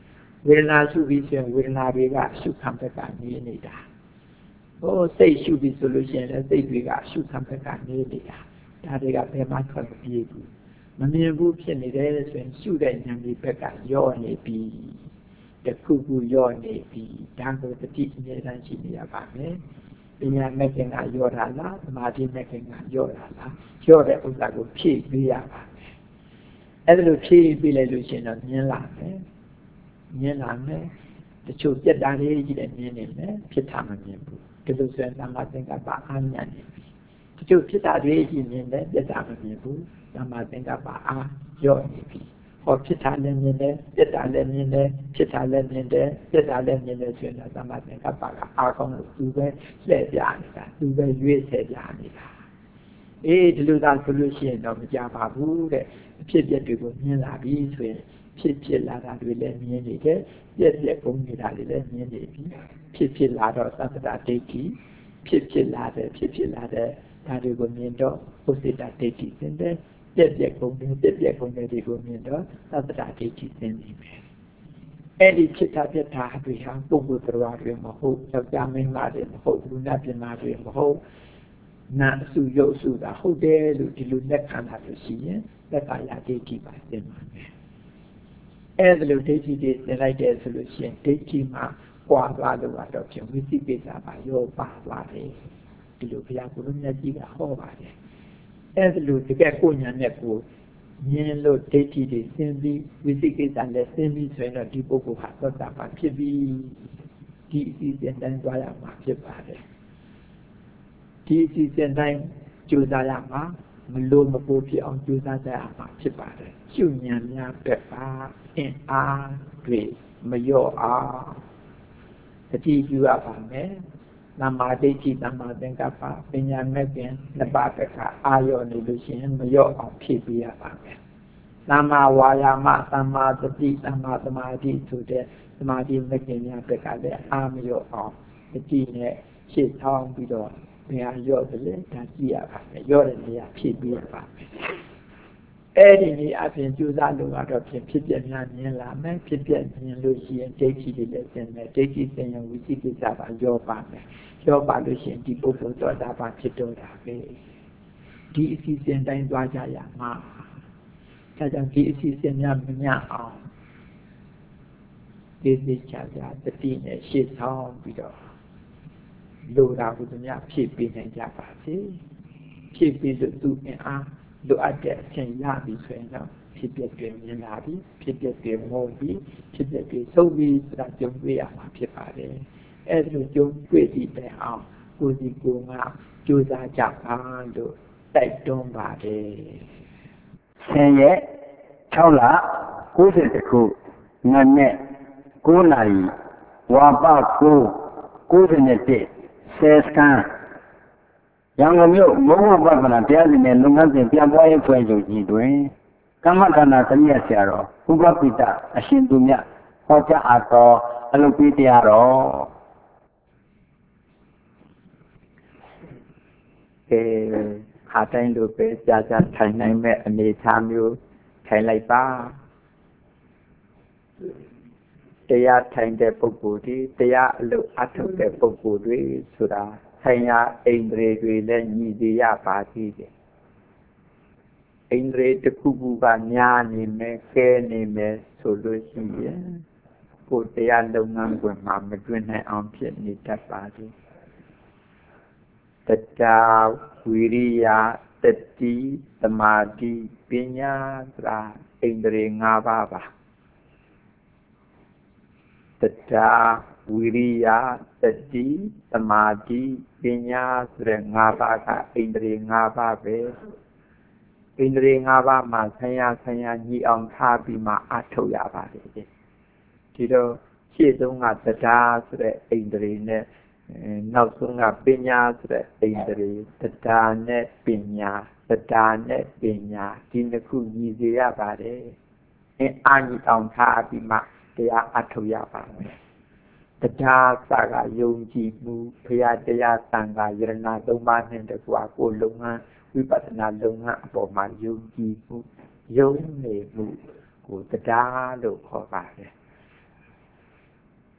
ဝေဒနာရှုပြီးဆိုရင်ဝေဒနာတွေကအရှုခံဘက်ကနေနေတာဟိုစိတ်ရှုပြီးဆိုလို့ရှိရင်လည်းစိတ်တွေကအရှုခံဘက်ကနေနေတာဒါတွေကဘယ်မှထွက်မပြေးဘူးမမြင်ဘူးဖြစ်နေတယ်ဆိုရင်ရှုတဲ့ဉာဏ်ဒီဘက်ကယော့နေပြီတခုခုယော့နေပြီဒါကိုတတိအမြဲတမ်းရှိနေရပါမယ်ပညာမဲ့ခင်ကယော့တာလားသမာဓိမဲ့ခင်ကယော့တာလားယော့တဲ့ဥစ္စာကိုဖြည့်ပေးရပါမယ်အဲ့ဒါလိုဖြည့်ပေးလိုက်လို့ရှိရင်တော့မြင်လာမယ်မြင်လာမယ်တချို့ပြက်တာလေးကြီးလည်းမြင်နေမယ်ဖြစ်တာမမြင်ဘူးဒီလိုဆိုရင်သမာသင်္ကပ္ပအာဉာဏ်နေပြီတချို့ဖြစ်တာလေးကြီးမြင်တယ်ပြက်တာမမြင်ဘူးသမာသင်္ကပ္ပအာယော့နေပြီဟောဖြစ်တာလည်းမြင်တယ်ပြက်တာလည်းမြင်တယ်ဖြစ်တာလည်းမြင်တယ်ပြက်တာလည်းမြင်တယ်ဆိုရင်တော့သမာသင်္ကပ္ပကအာကောင်းလို့သူပဲလှည့်ပြနေတာသူပဲရွေးဆဲပြနေတာအေးဒီလိုသာဆိုလို့ရှိရင်တော့မကြပါဘူးတဲ့အဖြစ်ပြက်တွေကိုမြင်လာပြီဆိုရင်ဖြစ်ဖြစ်လာတာတွေလည်းမြင်နေတယ်ပြက်ပြက်ကုန်နေတာတွေလည်းမြင်နေပြီဖြစ်ဖြစ်လာတော့သတ္တဒိဋ္ဌိဖြစ်ဖြစ်လာတယ်ဖြစ်ဖြစ်လာတယ်ဒါတွေကိုမြင်တော့ဥစ္စေတဒိဋ္ဌိသင်တယ်ပြက်ပြက်ကုန်တယ်ပြက်ပြက်ကုန်တယ်တွေကိုမြင်တော့သတ္တဒိဋ္ဌိသင်နေမယ်အဲ့ဒီဖြစ်တာပြက်တာတွေဟာပုဂ္ဂိုလ်တရားတွေမဟုတ်ယောက်ျားမင်းသားတွေမဟုတ်လူနာပြင်သားတွေမဟုတ်နာအစုရုပ်အစုတာဟုတ်တယ်လို့ဒီလိုလက်ခံတာလို့ရှိရင်လက်ကာယဒိဋ္ဌိပါသင်ပါမယ်အဲ့ဒါလိုဒိဋ္ဌိတွေသင်လိုက်တယ်ဆိုလို့ရှိရင်ဒိဋ္ဌိမှာပွာသွားလို့တော့ဖြင့်ဝိသိကိစ္စပါရောပါသွားတယ်ဒီလိုဘုရားကိုလိုမြတ်ကြီးကဟောပါတယ်အဲ့ဒါလိုတကယ်ကိုညာနဲ့ကိုမြင်လို့ဒိဋ္ဌိတွေသင်ပြီးဝိသိကိစ္စလည်းသင်ပြီးဆိုရင်တော့ဒီပုဂ္ဂိုလ်ဟာသောတာပန်ဖြစ်ပြီးဒီအစီအစဉ်တိုင်းသွားရမှာဖြစ်ပါတယ်ဒီအစီအစဉ်တိုင်းကြိုးစားရမှာမလို့မပိုးဖြစ်အောင်ကြိုးစားကြရမှာဖြစ်ပါတယ်ရှုဉာဏ်များပဲပါအင်အားတွေမလျော့အောင်တတိပြုရပါမယ်သမ္မာဒိဋ္ဌိသမ္မာသင်္ကပ္ပပညာမဲ့ခင်နှစ်ပါးတစ်ခါအာရောနေလို့ရှိရင်မလျော့အောင်ဖြည့်ပေးရပါမယ်သမ္မာဝါယာမသမ္မာသတိသမ္မာသမာဓိဆိုတဲ့သမာဓိမဲ့ခင်များတစ်ခါလည်းအာမလျော့အောင်တတိနဲ့ရှေ့ထောင်းပြီးတော့ဘယ်ဟာရော့တယ်လဲဒါကြည့်ရပါမယ်ရော့တဲ့နေရာဖြည့်ပေးရပါမယ်အဲ့ဒီနေ့အပြင်ကြိုးစားလို့တော့ဖြစ်ဖြစ်ပြများမြင်လာမယ်ဖြစ်ပြမြင်လို့ရှိရင်ဒိဋ္ဌိတွေလည်းသင်မယ်ဒိဋ္ဌိသင်ရင်ဝိသိကိစ္စပါရောပါမယ်ရောပါလို့ရှိရင်ဒီပုဂ္ဂိုလ်တော်တာပါဖြစ်တော့တာပဲဒီအစီအစဉ်တိုင်းသွားကြရမှာဒါကြောင့်ဒီအစီအစဉ်များမညအောင်ဒီစိတ်ချပြတတိနဲ့ရှေ့ဆောင်ပြီးတော့လိုတာဟုသမျှဖြည့်ပေးနိုင်ကြပါစေဖြည့်ပေးလို့သူအင်အားလိုအပ်တဲ့အချိန်ရပြီဆိုရင်တော့ဖြစ်ပျက်တွေမြင်လာပြီဖြစ်ပျက်တွေမဟုတ်ပြီဖြစ်ပျက်တွေဆုံးပြီဆိုတာကြုံတွေ့ရမှာဖြစ်ပါတယ်အဲ့ဒါလိုကြုံတွေ့ပြီးတဲ့အောင်ကိုယ်စီကိုယ်ကကြိုးစားကြပါလို့တိုက်တွန်းပါတယ်ဆယ်ရက်၆လကိုးဆယ်တခုနံနက်ကိုးနာရီဝါပကိုးကိုးဆယ်နဲ့တစ်ဆယ်စကန်ရန်ကုန်မြို့မုံဘုပ္ပနာတရားစီရင်လုပ်ငန်းစဉ်ပြန်ပွားရေးဖွဲ့ချုပ်ကြီးတွင်ကမ္မဌာနသမီးဆရာတော်ဥပပိတအရှင်သူမြတ်ဟောကြားအပ်သောအလုပ်ပေးတရားတော်အဲခါတိုင်းလိုပဲကြာကြာထိုင်နိုင်မဲ့အနေအထားမျိုးထိုင်လိုက်ပါတရားထိုင်တဲ့ပုဂ္ဂိုလ်ဒီတရားအလုပ်အထုတ်တဲ့ပုဂ္ဂိုလ်တွေဆိုတာဆိုင်ရာအိန္ဒြေတွေလည်းညီစေရပါသေးတယ်အိန္ဒြေတစ်ခုခုကညာနေမယ်ကဲနေမယ်ဆိုလို့ရှိရင်ကိုယ်တရားလုပ်ငန်းခွင်မှာမတွင်နိုင်အောင်ဖြစ်နေတတ်ပါသေးတယ်တရားဝိရိယတတိသမာဓိပညာဆိုတာအိန္ဒြေ၅ပါးပါတရားဝိရိယတတိသမာဓိပညာဆိုတဲ့၅ပါးကအိန္ဒြေ၅ပါးပဲအိန္ဒြေ၅ပါးမှာဆံရဆံရညီအောင်ထားပြီးမှအထုတ်ရပါတယ်ဒီတော့ရှေ့ဆုံးကတရားဆိုတဲ့အိန္ဒြေနဲ့နောက်ဆုံးကပညာဆိုတဲ့အိန္ဒြေတရားနဲ့ပညာတရားနဲ့ပညာဒီနှစ်ခုညီစေရပါတယ်အင်းအာညီအောင်ထားပြီးမှတရားအထုတ်ရပါမယ်တရားစာကယုံကြည်မှုဘုရားတရားသံဃာယရဏသုံးပါးနဲ့တကွာကိုလုံငန်းဝိပဿနာလုံငန်းအပေါ်မှာယုံကြည်မှုယုံနေမှုကိုတရားလို့ခေါ်ပါတယ်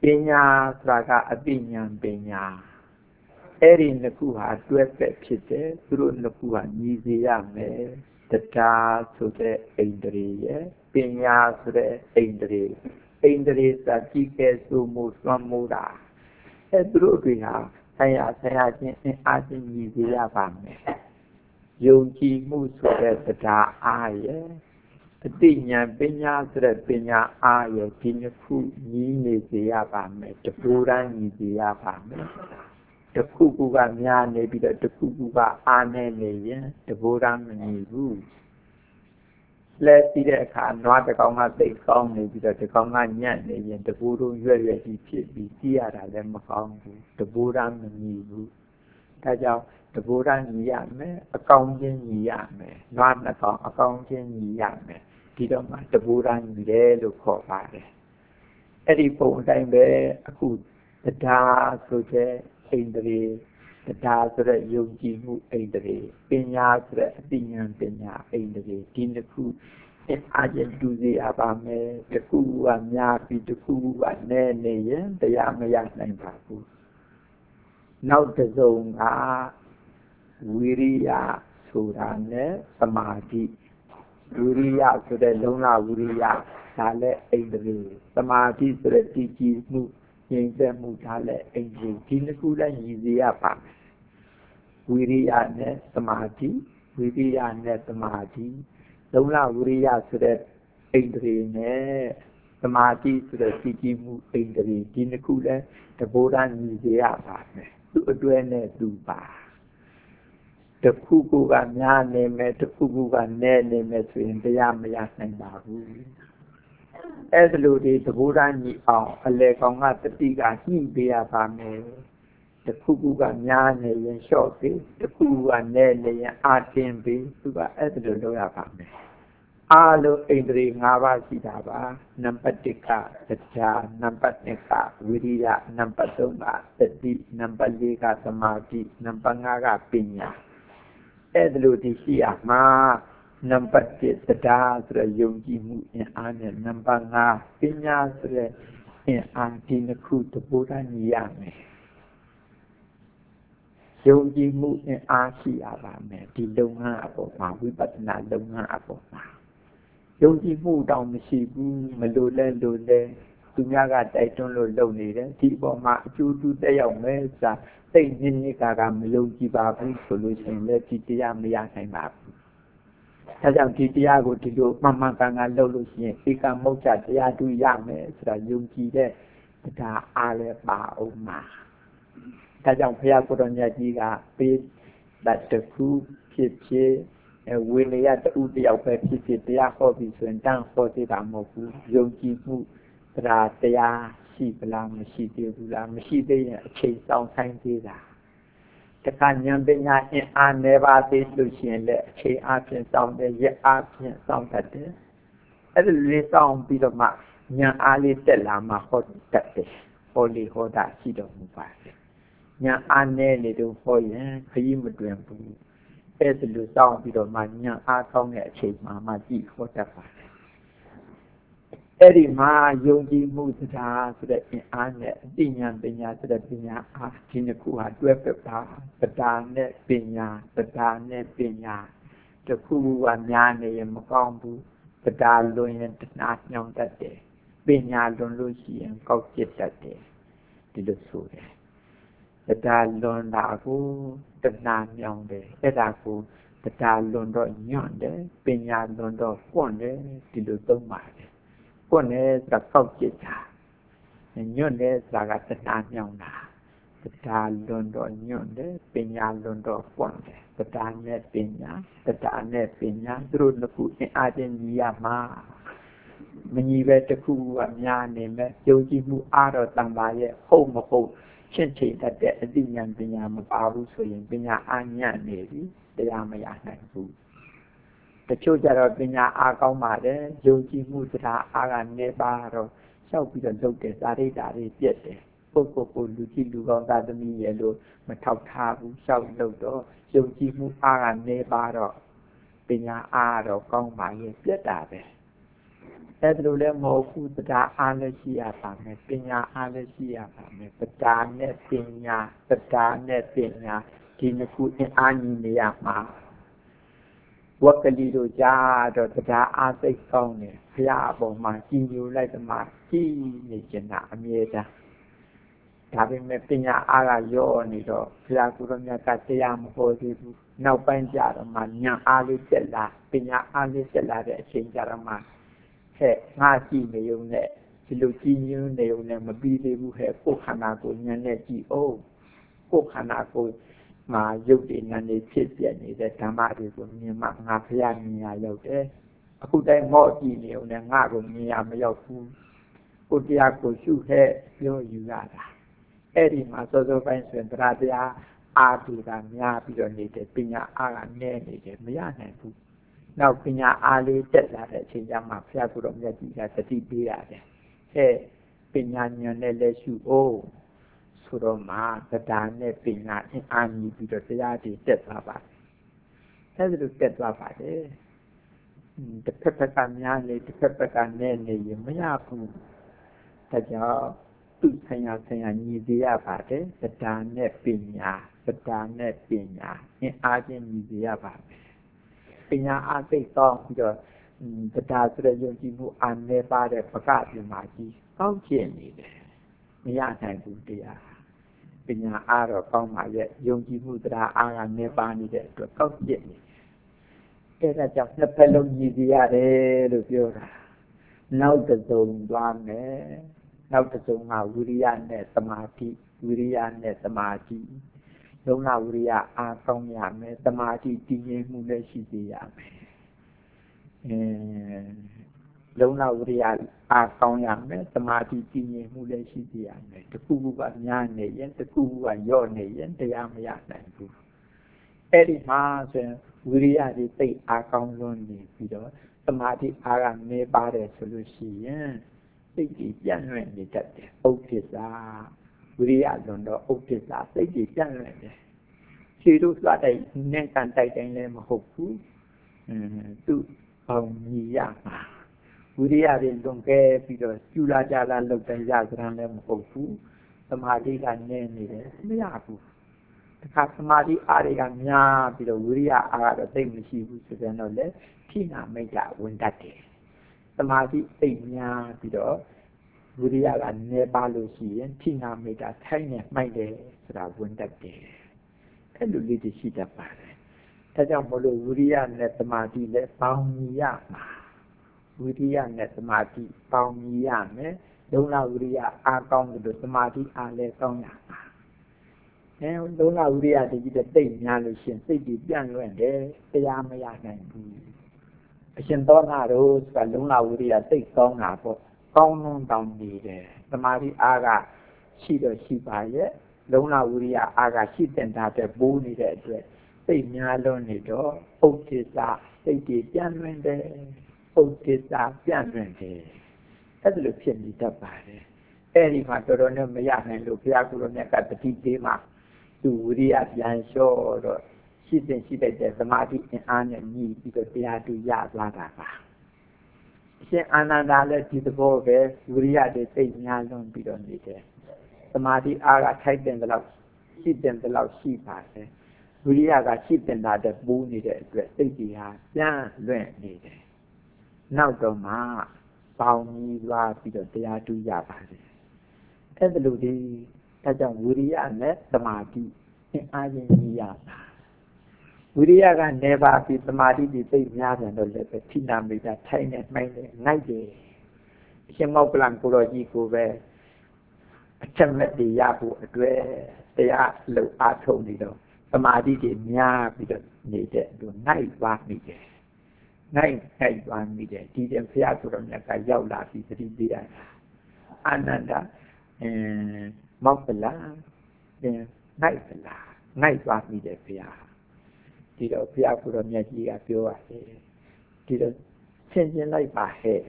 ညာဆိုတာကအသိဉာဏ်ပညာအဲ့ဒီနှစ်ခုဟာတွဲဖက်ဖြစ်တယ်သူတို့နှစ်ခုဟာညီစေရမယ်တရားဆိုတဲ့ဣန္ဒြေရဲ့ပညာဆိုတဲ့ဣန္ဒြေဣန္ဒြေစာကြည့်ကဲဆိုမှုသွမ်းမှုတာအဲ့သူတို့တွေဟာဆရာဆရာချင်းအင်အားချင်းညီစေရပါမယ်ယုံကြည်မှုဆိုတဲ့တရားအားရဲ့အတိညာပညာဆိုတဲ့ပညာအားရဲ့ဒီနှစ်ခုညီနေစေရပါမယ်တပူရန်ညီစေရပါမယ်တခုခုကများနေပြီးတော့တခုခုကအားနေနေရင်တပူရန်မညီဘူးလဲပြီးတဲ့အခါနွားတစ်ကောင်ကသိကောင်းနေပြီးတော့တစ်ကောင်ကညံ့နေရင်တပူတို့ရွက်ရွက်ကြီးဖြစ်ပြီးကြည့်ရတာလည်းမကောင်းဘူးတပူရန်မညီဘူးဒါကြောင့်တပူရန်ညီရမယ်အကောင်ချင်းညီရမယ်နွားနှစ်ကောင်အကောင်ချင်းညီရမယ်ဒီတော့မှတပူရန်ညီတယ်လို့ခေါ်ပါတယ်အဲ့ဒီပုံအတိုင်းပဲအခုတရားဆိုတဲ့ဣန္ဒြေတရားဆိုတဲ့ယုံကြည်မှုဣန္ဒြေပညာဆိုတဲ့အသိဉာဏ်ပညာဣန္ဒြေဒီနှစ်ခုအားချင်းတူစေရပါမယ်တစ်ခုကများပြီးတစ်ခုကနည်းနေရင်တရားမရနိုင်ပါဘူးနောက်တစ်စုံကဝိရိယဆိုတာနဲ့သမာဓိဝိရိယဆိုတဲ့လုံလဝိရိယဒါလည်းဣန္ဒြေသမာဓိဆိုတဲ့တည်ကြည်မှုငြိမ်သက်မှုဒါလည်းဣန္ဒြေဒီနှစ်ခုလည်းညီစေရပါမယ်ဝိရိယနဲ့သမာဓိဝိရိယနဲ့သမာဓိလုံလဝိရိယဆိုတဲ့ဣန္ဒြေနဲ့သမာဓိဆိုတဲ့တည်ကြည်မှုဣန္ဒြေဒီနှစ်ခုလည်းတဘောဓာညီစေရပါမယ်သူ့အတွဲနဲ့သူပါတခုခုကများနေမယ်တခုခုကနည်းနေမယ်ဆိုရင်တရားမရနိုင်ပါဘူးအဲ့ဒါလိုဒီသဘောဓာညီအောင်အလေကောင်ကတတိကညှိပေးရပါမယ်တခုခုကများနေရင်လျှော့ပေးတခုခုကနည်းနေရင်အာတင်ပေးသူကအဲ့ဒါလိုလုပ်ရပါမယ်အားလုံးဣန္ဒြေ၅ပါးရှိတာပါနံပါတ်၁ကတရားနံပါတ်၂ကဝိရိယနံပါတ်၃ကသတိနံပါတ်၄ကသမာဓိနံပါတ်၅ကပညာအဲ့ဒါလိုဒီရှိရမှာနံပါတ်၁တရားဆိုတဲ့ယုံကြည်မှုအင်အားနဲ့နံပါတ်၅ပညာဆိုတဲ့အင်အားဒီနှစ်ခုတပိုးတန်းညီရမယ်ယုံကြည်မှုအင်အားရှိရပါမယ်ဒီလုပ်ငန်းအပေါ်မှာဝိပဿနာလုပ်ငန်းအပေါ်မှာယုံကြည်မှုတောင်မရှိဘူးမလိုလဲလိုလဲသူများကတိုက်တွန်းလို့လုပ်နေတယ်ဒီအပေါ်မှာအကျိုးတူတက်ရောက်မယ်ဆိုတာစိတ်နစ်နစ်ကကမယုံကြည်ပါဘူးဆိုလို့ရှိရင်လည်းဒီတရားမရနိုင်ပါဘူးဒါကြောင့်ဒီတရားကိုဒီလိုမှန်မှန်ကန်ကန်လုပ်လို့ရှိရင်ဧကမုတ်ချတရားတူရမယ်ဆိုတာယုံကြည်တဲ့တရားအားလည်းပါအောင်မှာဒါကြောင့်ဘုရားကိုယ်တော်မြတ်ကြီးကပေးတတ်တခုဖြစ်ဖြစ်ဝိနည်းတူတယောက်ပဲဖြစ်ဖြစ်တရားဟောပြီးဆိုရင်တန်ဟောသေးတာမဟုတ်ဘူးယုံကြည်မှုတရားတရားရှိပလားမရှိသေးဘူးလားမရှိသေးရင်အချိန်ဆောင်ဆိုင်သေးတာတခါဉာဏ်ပညာအင်အားနေပါသေးလို့ရှိရင်လည်းအချိန်အားဖြင့်ဆောင်တယ်ရက်အားဖြင့်ဆောင်တတ်တယ်အဲ့ဒီလေးဆောင်ပြီးတော့မှဉာဏ်အားလေးတက်လာမှဟောတတ်တယ်ဟောလေးဟောတာရှိတော်မူပါတယ်ဉာဏ်အားနည်းနေတော့ဟောရင်ခရီးမတွင်ဘူးအဲ့ဒါလိုစောင့်ပြီးတော့မှဉာဏ်အားကောင်းတဲ့အချိန်မှမှကြည့်ဟောတတ်ပါတယ်အဲ့ဒီမှာယုံကြည်မှုတရားဆိုတဲ့အင်အားနဲ့အသိဉာဏ်ပညာဆိုတဲ့ပညာအားဒီနှစ်ခုဟာတွဲဖက်ပါတရားနဲ့ပညာတရားနဲ့ပညာတစ်ခုခုကများနေရင်မကောင်းဘူးတရားလွန်ရင်တဏှာညှောင်းတတ်တယ်ပညာလွန်လို့ရှိရင်ကောက်ကျစ်တတ်တယ်ဒီလိုဆိုတယ်တရားလွန်တာကိုတဏှာညှောင်းတယ်အဲ့ဒါကိုတရားလွန်တော့ညွန့်တယ်ပညာလွန်တော့ပွန့်တယ်ဒီလိုသုံးပါတယ်ပွန့်တယ်ဆိုတာကောက်ကျစ်တာညွန့်တယ်ဆိုတာကတဏှာညှောင်းတာတရားလွန်တော့ညွန့်တယ်ပညာလွန်တော့ပွန့်တယ်တရားနဲ့ပညာတရားနဲ့ပညာသူတို့နှစ်ခုအင်အားချင်းညီရမှာမညီပဲတစ်ခုကများနေမဲ့ယုံကြည်မှုအားတော့တန်ပါရဲ့ဟုတ်မဟုတ်ရှင်းချိန်တတ်တဲ့အသိဉာဏ်ပညာမပါဘူးဆိုရင်ပညာအားညံ့နေပြီတရားမရနိုင်ဘူးတချို့ကြတော့ပညာအားကောင်းပါတယ်ယုံကြည်မှုတရားအားကနေပါတော့လျှောက်ပြီးတော့လုပ်တယ်သာရိတာတွေပြည့်တယ်ပုဂ္ဂိုလ်ကိုလူကြီးလူကောင်းသာသမီရဲ့လို့မထောက်ထားဘူးလျှောက်လုပ်တော့ယုံကြည်မှုအားကနေပါတော့ပညာအားတော့ကောင်းပါရဲ့ပြည့်တာပဲအဲ့ဒါလိုလည်းမဟုတ်ဘူးတရားအားလည်းရှိရပါမယ်ပညာအားလည်းရှိရပါမယ်တရားနဲ့ပညာတရားနဲ့ပညာဒီနှစ်ခုအင်အားညီနေရမှာဝက်ကလေးတို့ကြားတော့တရားအားသိကောင်းတယ်ဘုရားအပေါ်မှာကြည်ညိုလိုက်သမားကြည်နေကြတာအမြဲတမ်းဒါပေမဲ့ပညာအားကရောနေတော့ဘုရားကိုယ်တော်မြတ်ကတရားမဟောသေးဘူးနောက်ပိုင်းကြတော့မှဉာဏ်အားလေးတက်လာပညာအားလေးတက်လာတဲ့အချိန်ကြတော့မှဟဲ့ငါကြည့်နေုံနဲ့ဒီလိုကြည်ညိုနေုံနဲ့မပြီးသေးဘူးဟဲ့ကိုယ်ခန္ဓာကိုဉာဏ်နဲ့ကြည့်အောင်ကိုယ်ခန္ဓာကိုမှာရုပ်တည်ဉာဏ်နဲ့ဖြစ်ပြနေတဲ့ဓမ္မတွေကိုမြင်မှငါဘုရားမြင်ရရောက်တယ်အခုတိုင်းမော့ကြည့်နေုံနဲ့ငါကိုမြင်ရမရောက်ဘူးကိုတရားကိုရှုခဲ့ပြောယူရတာအဲ့ဒီမှာစောစောပိုင်းဆိုရင်တရားတရားအာထုကများပြီးတော့နေတယ်ပညာအားကနည်းနေတယ်မရနိုင်ဘူးနောက်ပညာအားလေးတက်လာတဲ့အချိန်ကျမှဘုရားကိုယ်တော်မြတ်ကြီးကသတိပေးရတယ်ဟဲ့ပညာဉာဏ်နဲ့လည်းရှုအောင်ဆိုတော့မှတရားနဲ့ပညာအင်အားကြီးပြီးတော့တရားတွေတက်သွားပါတယ်အဲ့ဒါလိုတက်သွားပါတယ်တစ်ဖက်ဖက်ကများနေတစ်ဖက်ဖက်ကနည်းနေရင်မရဘူးဒါကြောင့်သူဆိုင်ရာဆိုင်ရာညီစေရပါတယ်တရားနဲ့ပညာတရားနဲ့ပညာအင်အားချင်းညီစေရပါတယ်ပညာအားသိကောင်းပြီးတော့တရားဆိုတဲ့ယုံကြည်မှုအားနည်းပါတဲ့ပကပြမာကြီးကောင်းကျင်နေတယ်မရနိုင်ဘူးတရားပညာအားတော့ကောင်းပါရဲ့ယုံကြည်မှုတရားအားကနည်းပါနေတဲ့အတွက်ကောင်းကျင်နေတယ်အဲဒါကြောင့်နှစ်ဖက်လုံးညီစေရတယ်လို့ပြောတာနောက်တစ်စုံသွားမယ်နောက်တစ်စုံကဝိရိယနဲ့သမာဓိဝိရိယနဲ့သမာဓိလုံးဝဝိရိယအားကောင်းရမယ်သမာဓိတည်ငြိမ်မှုလည်းရှိစေရမယ်အဲလုံးဝဝိရိယအားကောင်းရမယ်သမာဓိတည်ငြိမ်မှုလည်းရှိစေရမယ်တစ်ခုခုကများနေရင်တစ်ခုခုကယော့နေရင်တရားမရနိုင်ဘူးအဲ့ဒီမှာဆိုရင်ဝိရိယတွေသိအားကောင်းလွန်းနေပြီးတော့သမာဓိအားကနည်းပါတယ်ဆိုလို့ရှိရင်စိတ်ကြီးပြန့်လွင့်နေတတ်တယ်ဥပ္ပစ္စာဝိရိယလွန်တော့ဥပ္ပစ္စာစိတ်ကြီးပြန့်လွင့်တယ်ခြေတို့သွားတဲ့နဲ့ကန်တိုက်တိုင်းလည်းမဟုတ်ဘူးအင်းသူ့အောင်ညီရမှာဝိရိယတွေလွန်ကဲပြီးတော့ကျူလာကြလာလောက်တဲ့ရစရန်လည်းမဟုတ်ဘူးသမာဓိကနည်းနေတယ်မရဘူးတခါသမာဓိအားတွေကများပြီးတော့ဝိရိယအားကတော့သိမရှိဘူးဆိုပြန်တော့လေထိနာမိတ်ကဝင်တတ်တယ်သမာဓိသိများပြီးတော့ဝိရိယကနည်းပါလို့ရှိရင်ထိနာမိတ်ကထိုင်းနေမှိုက်တယ်ဆိုတာဝင်တတ်တယ်အဲ့လိုလေးတွေရှိတတ်ပါတယ်ဒါကြောင့်မလို့ဝိရိယနဲ့သမာဓိလည်းပေါင်းညီရမှာဝိရိယနဲ့သမာဓိပေါင်းညီရမယ်လုံးဝဝိရိယအားကောင်းလို့သမာဓိအားလည်းကောင်းရမှာအဲလုံးဝဝိရိယတကြီးတဲ့သိများလို့ရှိရင်စိတ်ကြီးပြန့်လွင့်တယ်တရားမရနိုင်ဘူးအရှင်သောနာတို့ဆိုတာလုံးဝဝိရိယသိကောင်းတာပေါ့ကောင်းလုံးတောင်းနေတယ်သမာဓိအားကရှိတော့ရှိပါရဲ့လုံးဝဝိရိယအားကရှိတဲ့တာတဲ့ပိုးနေတဲ့အတွက်စိတ်များလွန်းနေတော့ဥပ္ပစ္စာစိတ်ကြီးပြန့်လွင့်တယ်ဥပ္ပစ္စာပြန့်လွင့်တယ်အဲ့ဒါလိုဖြစ်နေတတ်ပါတယ်အဲ့ဒီမှာတော်တော်နဲ့မရနိုင်လို့ဘုရားကိုယ်တော်မြတ်ကတတိသေးမှာသူဝိရိယပြန်လျှော့တော့ရှိတဲ့ရှိတဲ့သမာဓိအင်အားနဲ့ညီပြီးတော့တရားတူရသွားတာပါအရှင်အာနန္ဒာလည်းဒီသဘောပဲဝိရိယတွေသိများလွန်ပြီးတော့နေတယ်သမာဓိအားကထိုက်တဲ့လောက်ရှိတဲ့လောက်ရှိပါတယ်ဝိရိယကရှိတဲ့တာတဲ့ပူးနေတဲ့အတွက်စိတ်ကြီးဟာပြန်လွင့်နေတယ်နောက်တော့မှပေါင်းပြီးသွားပြီးတော့တရားတူရပါတယ်အဲ့ဒါလိုဒီဒါကြောင့်ဝိရိယနဲ့သမာဓိအင်အားချင်းညီရတာဝိရိယကနေပါပြီးသမာဓိတွေသိများတယ်လို့လည်းပဲထိနာမိတာထိုင်နေမှိုင်းနေနိုင်တယ်အရှင်မောက္ကလံကိုတော်ကြီးကိုပဲအချက်မဲ့တရားဖို့အတွက်တရားလုံအားထုတ်နေတော့သမာဓိတွေများပြီးတော့နေတဲ့သူနိုင်သွားမိတယ်နိုင်နိုင်သွားမိတယ်ဒီတဲ့ဘုရားကိုတော်မြတ်ကရောက်လာပြီးသတိပေးရတာအာနန္ဒာအင်းမောက္ကလံအင်းနိုင်သလားနိုင်သွားမိတယ်ဘုရားဒီတော့ဘုရားကိုယ်တော်မြတ်ကြီးကပြောရတယ်ဒီတော့ဆင်ခြင်လိုက်ပါဟဲ့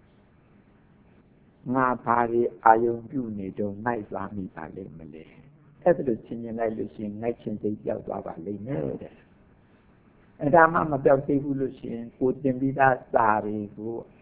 ငါဘာတွေအာယုံပြုနေတော့နိုင်သွားမိပါလိမ့်မလဲအဲ့ဒါလို့ဆင်ခြင်လိုက်လို့ရှိရင်နိုင်ခြင်းစိတ်ပြောက်သွားပါလိမ့်မယ်တဲ့အဲ့ဒါမှမပြောက်သေးဘူးလို့ရှိရင်ကိုတင်ပြီးသားစာတွေကို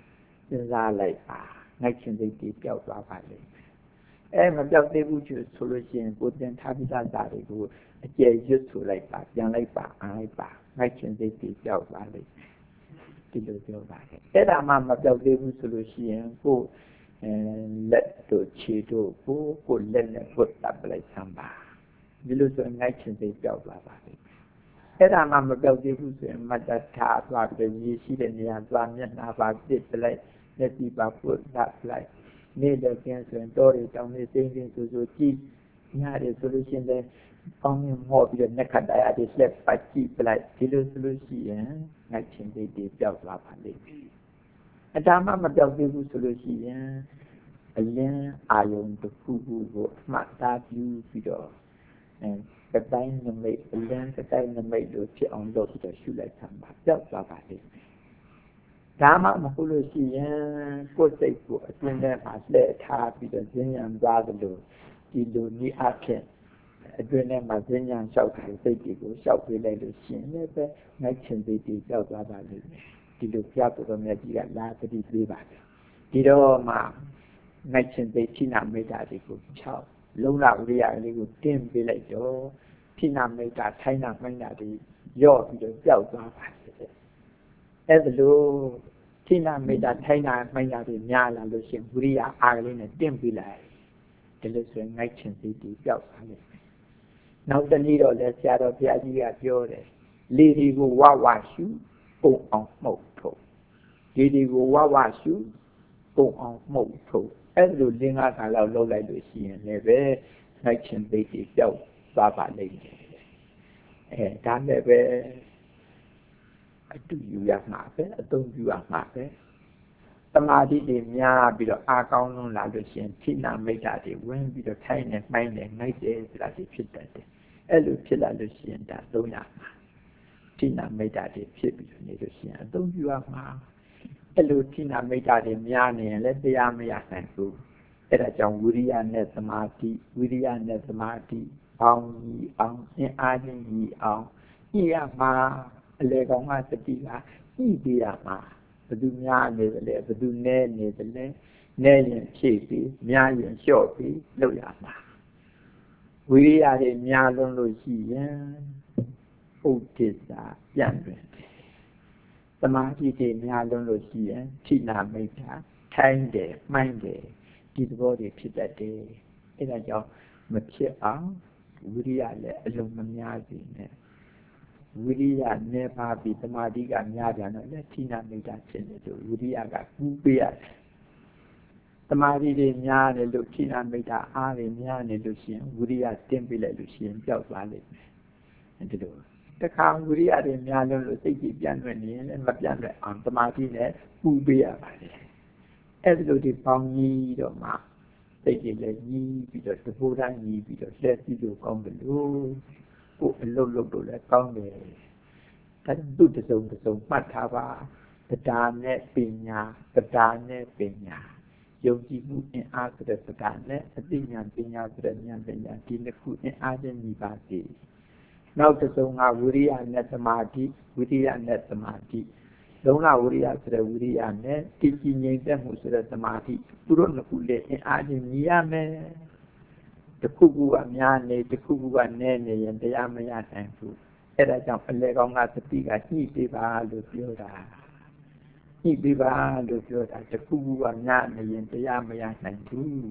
စဉ်းစားလိုက်ပါငိုက်ချင်စိတ်တွေပျောက်သွားပါလိမ့်မယ်အဲမပျောက်သေးဘူးဆိုလို့ရှိရင်ကိုယ်တင်ထားပြီးသားစာတွေကိုအကျယ်ရွတ်ဆိုလိုက်ပါပြန်လိုက်ပါအားလိုက်ပါငိုက်ချင်စိတ်တွေပျောက်သွားလိမ့်မယ်ဒီလိုပြောပါတယ်အဲ့ဒါမှမပျောက်သေးဘူးဆိုလို့ရှိရင်ကိုယ်အဲလက်တို့ခြေတို့ကိုကိုယ်လက်နဲ့ပုတ်တပ်လိုက်ဆံပါဒီလိုဆိုငိုက်ချင်စိတ်ပျောက်သွားပါလိမ့်မယ်အဲ့ဒါမှမပျောက်သေးဘူးဆိုရင်မတ္တထားသွားပြီးရည်ရှိတဲ့နေရာသွားမျက်နှာပါပြစ်ပလိုက်လက်စီပါပုတ်တပ်လိုက်နေ့လည်းကျင်းဆိုရင်တော်ရီတောင်းနေစိမ့်စိမ့်ဆိုဆိုကြည့်ညရတယ်ဆိုလို့ရှိရင်လည်းကောင်းရင်မော့ပြီးတော့နှက်ခတ်တရားတွေဆက်ပတ်ကြည့်ပလိုက်ဒီလိုဆိုလို့ရှိရင်ငိုက်ချင်စိတ်တွေပျောက်သွားပါလိမ့်မယ်အတားမှမပျောက်သေးဘူးဆိုလို့ရှိရင်အလင်းအာယုံတစ်ခုခုကိုအမှတ်သားပြုပြီးတော့အဲကတိုင်းနမိတ်အလင်းကတိုင်းနမိတ်လို့ဖြစ်အောင်လုပ်ပြီးတော့ရှုလိုက်သမှာပျောက်သွားပါလိမ့်မယ်ဒါမှမဟုတ်လို့ရှိရင်ကိုယ်စိတ်ကိုအတွင်းထဲမှာလှည့်ထားပြီးတော့ဉာဏ်ဉာဏ်သွားသလိုဒီလိုနည်းအဖြစ်အတွင်းထဲမှာဉာဏ်ဉာဏ်လျှောက်ပြီးစိတ်တွေကိုလျှောက်ပေးလိုက်လို့ရှိရင်လည်းပဲငိုက်ချင်စိတ်တွေပျောက်သွားပါလိမ့်မယ်ဒီလိုပြတ်တော်မြတ်ကြီးကလာသတိပေးပါတယ်ဒီတော့မှငိုက်ချင်စိတ်ဌိနမိတ်တာတွေကို၆လုံးလာဥရိယလေးကိုတင်းပေးလိုက်တော့ဌိနမိတ်တာထိုင်းနာမိတ်တာတွေရော့ပြီးတော့ပျောက်သွားပါတယ်အဲ့ဒါလို့ဌိနမိတ်တာထိုင်းနာမိတ်တာတွေများလာလို့ရှိရင်ဝိရိယအားကလေးနဲ့တင်းပေးလိုက်ဒီလိုဆိုရင်ငိုက်ချင်စိတ်တွေပျောက်သွားလိမ့်မယ်နောက်တနည်းတော့လည်းဆရာတော်ဘုရားကြီးကပြောတယ်လေဒီကိုဝဝရှုပုံအောင်မှုတ်ထုတ်လေဒီကိုဝဝရှုပုံအောင်မှုတ်ထုတ်အဲ့လိုလင်းကားခါလောက်လုပ်လိုက်လို့ရှိရင်လည်းပဲငိုက်ချင်စိတ်တွေပျောက်သွားပါလိမ့်မယ်အဲဒါလည်းပဲအတူယူရမှာပဲအသုံးပြုရမှာပဲသမာဓိတွေများပြီးတော့အားကောင်းလုံးလာလို့ရှိရင်ဌိနမိတ်တာတွေဝင်ပြီးတော့ထိုင်နေမှိုင်းနေငိုက်တယ်ဆိုတာတွေဖြစ်တတ်တယ်အဲ့လိုဖြစ်လာလို့ရှိရင်ဒါသုံးရမှာဌိနမိတ်တာတွေဖြစ်ပြီးနေလို့ရှိရင်အသုံးပြုရမှာအဲ့လိုဌိနမိတ်တာတွေများနေရင်လည်းတရားမရနိုင်ဘူးအဲ့ဒါကြောင့်ဝိရိယနဲ့သမာဓိဝိရိယနဲ့သမာဓိပေါင်းကြီးအောင်အင်အားကြီးကြီးအောင်ညှိရမှာအလေကောင်ကစတိကညှိပေးရမှာဘယ်သူများနေသလဲဘယ်သူနဲနေသလဲနဲရင်ဖြည့်ပြီးများရင်လျှော့ပြီးလုပ်ရမှာဝိရိယတွေများလုံးလို့ရှိရင်ဥဒိစ္စပြန်တွင်တယ်သမာဓိတွေများလုံးလို့ရှိရင်ဌိနမိတ်တာထိုင်းတယ်မှိုင်းတယ်ဒီသဘောတွေဖြစ်တတ်တယ်အဲဒါကြောင့်မဖြစ်အောင်ဝိရိယလည်းအလုံးမများစေနဲ့ဝိရိယနေပါပြီးသမာဓိကများပြန်တော့လည်းဌိနမိတ်တာဖြစ်နေလို့ဝိရိယကကူးပေးရတယ်သမာဓိတွေများတယ်လို့ဌိနမိတ်တာအားတွေများနေလို့ရှိရင်ဝိရိယတင်းပေးလိုက်လို့ရှိရင်ပျောက်သွားလိမ့်မယ်အဲဒီလိုတခါဝိရိယတွေများလို့လို့စိတ်ကြီးပြန်လွင်နေရင်လည်းမပြန်လွင်အောင်သမာဓိနဲ့ပူပေးရပါတယ်အဲဒီလိုဒီပေါင်းကြီးတော့မှစိတ်ကြီးလည်းကြီးပြီးတော့တပိုးတိုင်းကြီးပြီးတော့လက်ပြီးလို့ကောင်းတယ်လို့ကိုယ်အလုပ်လုပ်လို့လည်းကောင်းတယ်ဒါသူ့တစုံတစုံမှတ်ထားပါတရားနဲ့ပညာတရားနဲ့ပညာယုံကြည်မှုအင်အားဆိုတဲ့တရားနဲ့အသိဉာဏ်ပညာဆိုတဲ့ဉာဏ်ပညာဒီနှစ်ခုအင်အားချင်းညီပါစေနောက်တစ်စုံကဝိရိယနဲ့သမာဓိဝိရိယနဲ့သမာဓိလုံးလဝိရိယဆိုတဲ့ဝိရိယနဲ့တည်ကြည်ငြိမ်သက်မှုဆိုတဲ့သမာဓိသူတို့နှစ်ခုလည်းအင်အားချင်းညီရမယ်တစ်ခုခုကများနေတစ်ခုခုကနည်းနေရင်တရားမရနိုင်ဘူးအဲ့ဒါကြောင့်အလေကောင်းကသတိကညှိပေးပါလို့ပြောတာညှိပေးပါလို့ပြောတာတစ်ခုခုကများနေရင်တရားမရနိုင်ဘူး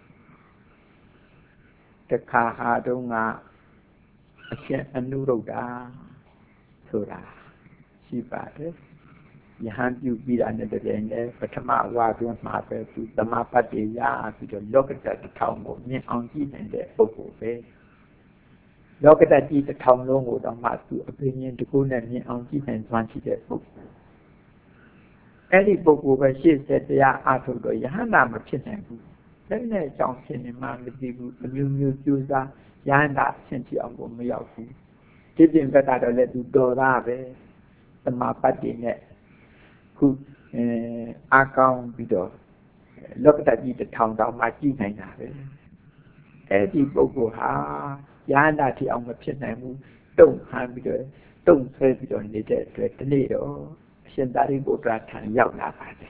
တခါဟာတုန်းကအရှင်အနုရုဒ္ဓဆိုတာရှိပါတယ်ယဟန်ပြုပြီးတာနဲ့တကယ်နဲ့ပထမဝါတွင်မှာပဲသူသမာပတ်တွေရပြီးတော့လောကတ္တတစ်ထောင်ကိုမြင်အောင်ကြည့်နိုင်တဲ့ပုဂ္ဂိုလ်ပဲလောကတ္တကြီးတစ်ထောင်လုံးကိုတော့မှသူအပင်ရှင်တကူနဲ့မြင်အောင်ကြည့်နိုင်စွမ်းရှိတဲ့ပုဂ္ဂိုလ်အဲ့ဒီပုဂ္ဂိုလ်ပဲရှေ့ဆက်တရားအားထုတ်တော့ယဟန္တာမဖြစ်နိုင်ဘူးအဲ့နဲ့အကြောင်းဖြစ်နေမှမသိဘူးအမျိုးမျိုးကြိုးစားယဟန္တာအဆင့်ထိအောင်ကိုမရောက်ဘူးဒီပြင်ဘက်ကတော့လည်းသူတော်သားပဲသမာပတ်တွေနဲ့ခုအဲအကောင်ပြီးတော့လောကတ္တကြီးတစ်ထောင်တောင်မှကြည့်နိုင်တာပဲအဲ့ဒီပုဂ္ဂိုလ်ဟာယဟန္တာထိအောင်မဖြစ်နိုင်ဘူးတုံ့ဟန်ပြီးတော့တုံ့ဆွဲပြီးတော့နေတဲ့အတွက်ဒီနေ့တော့အရှင်သာရိပုတ္တရာထံရောက်လာပါတယ်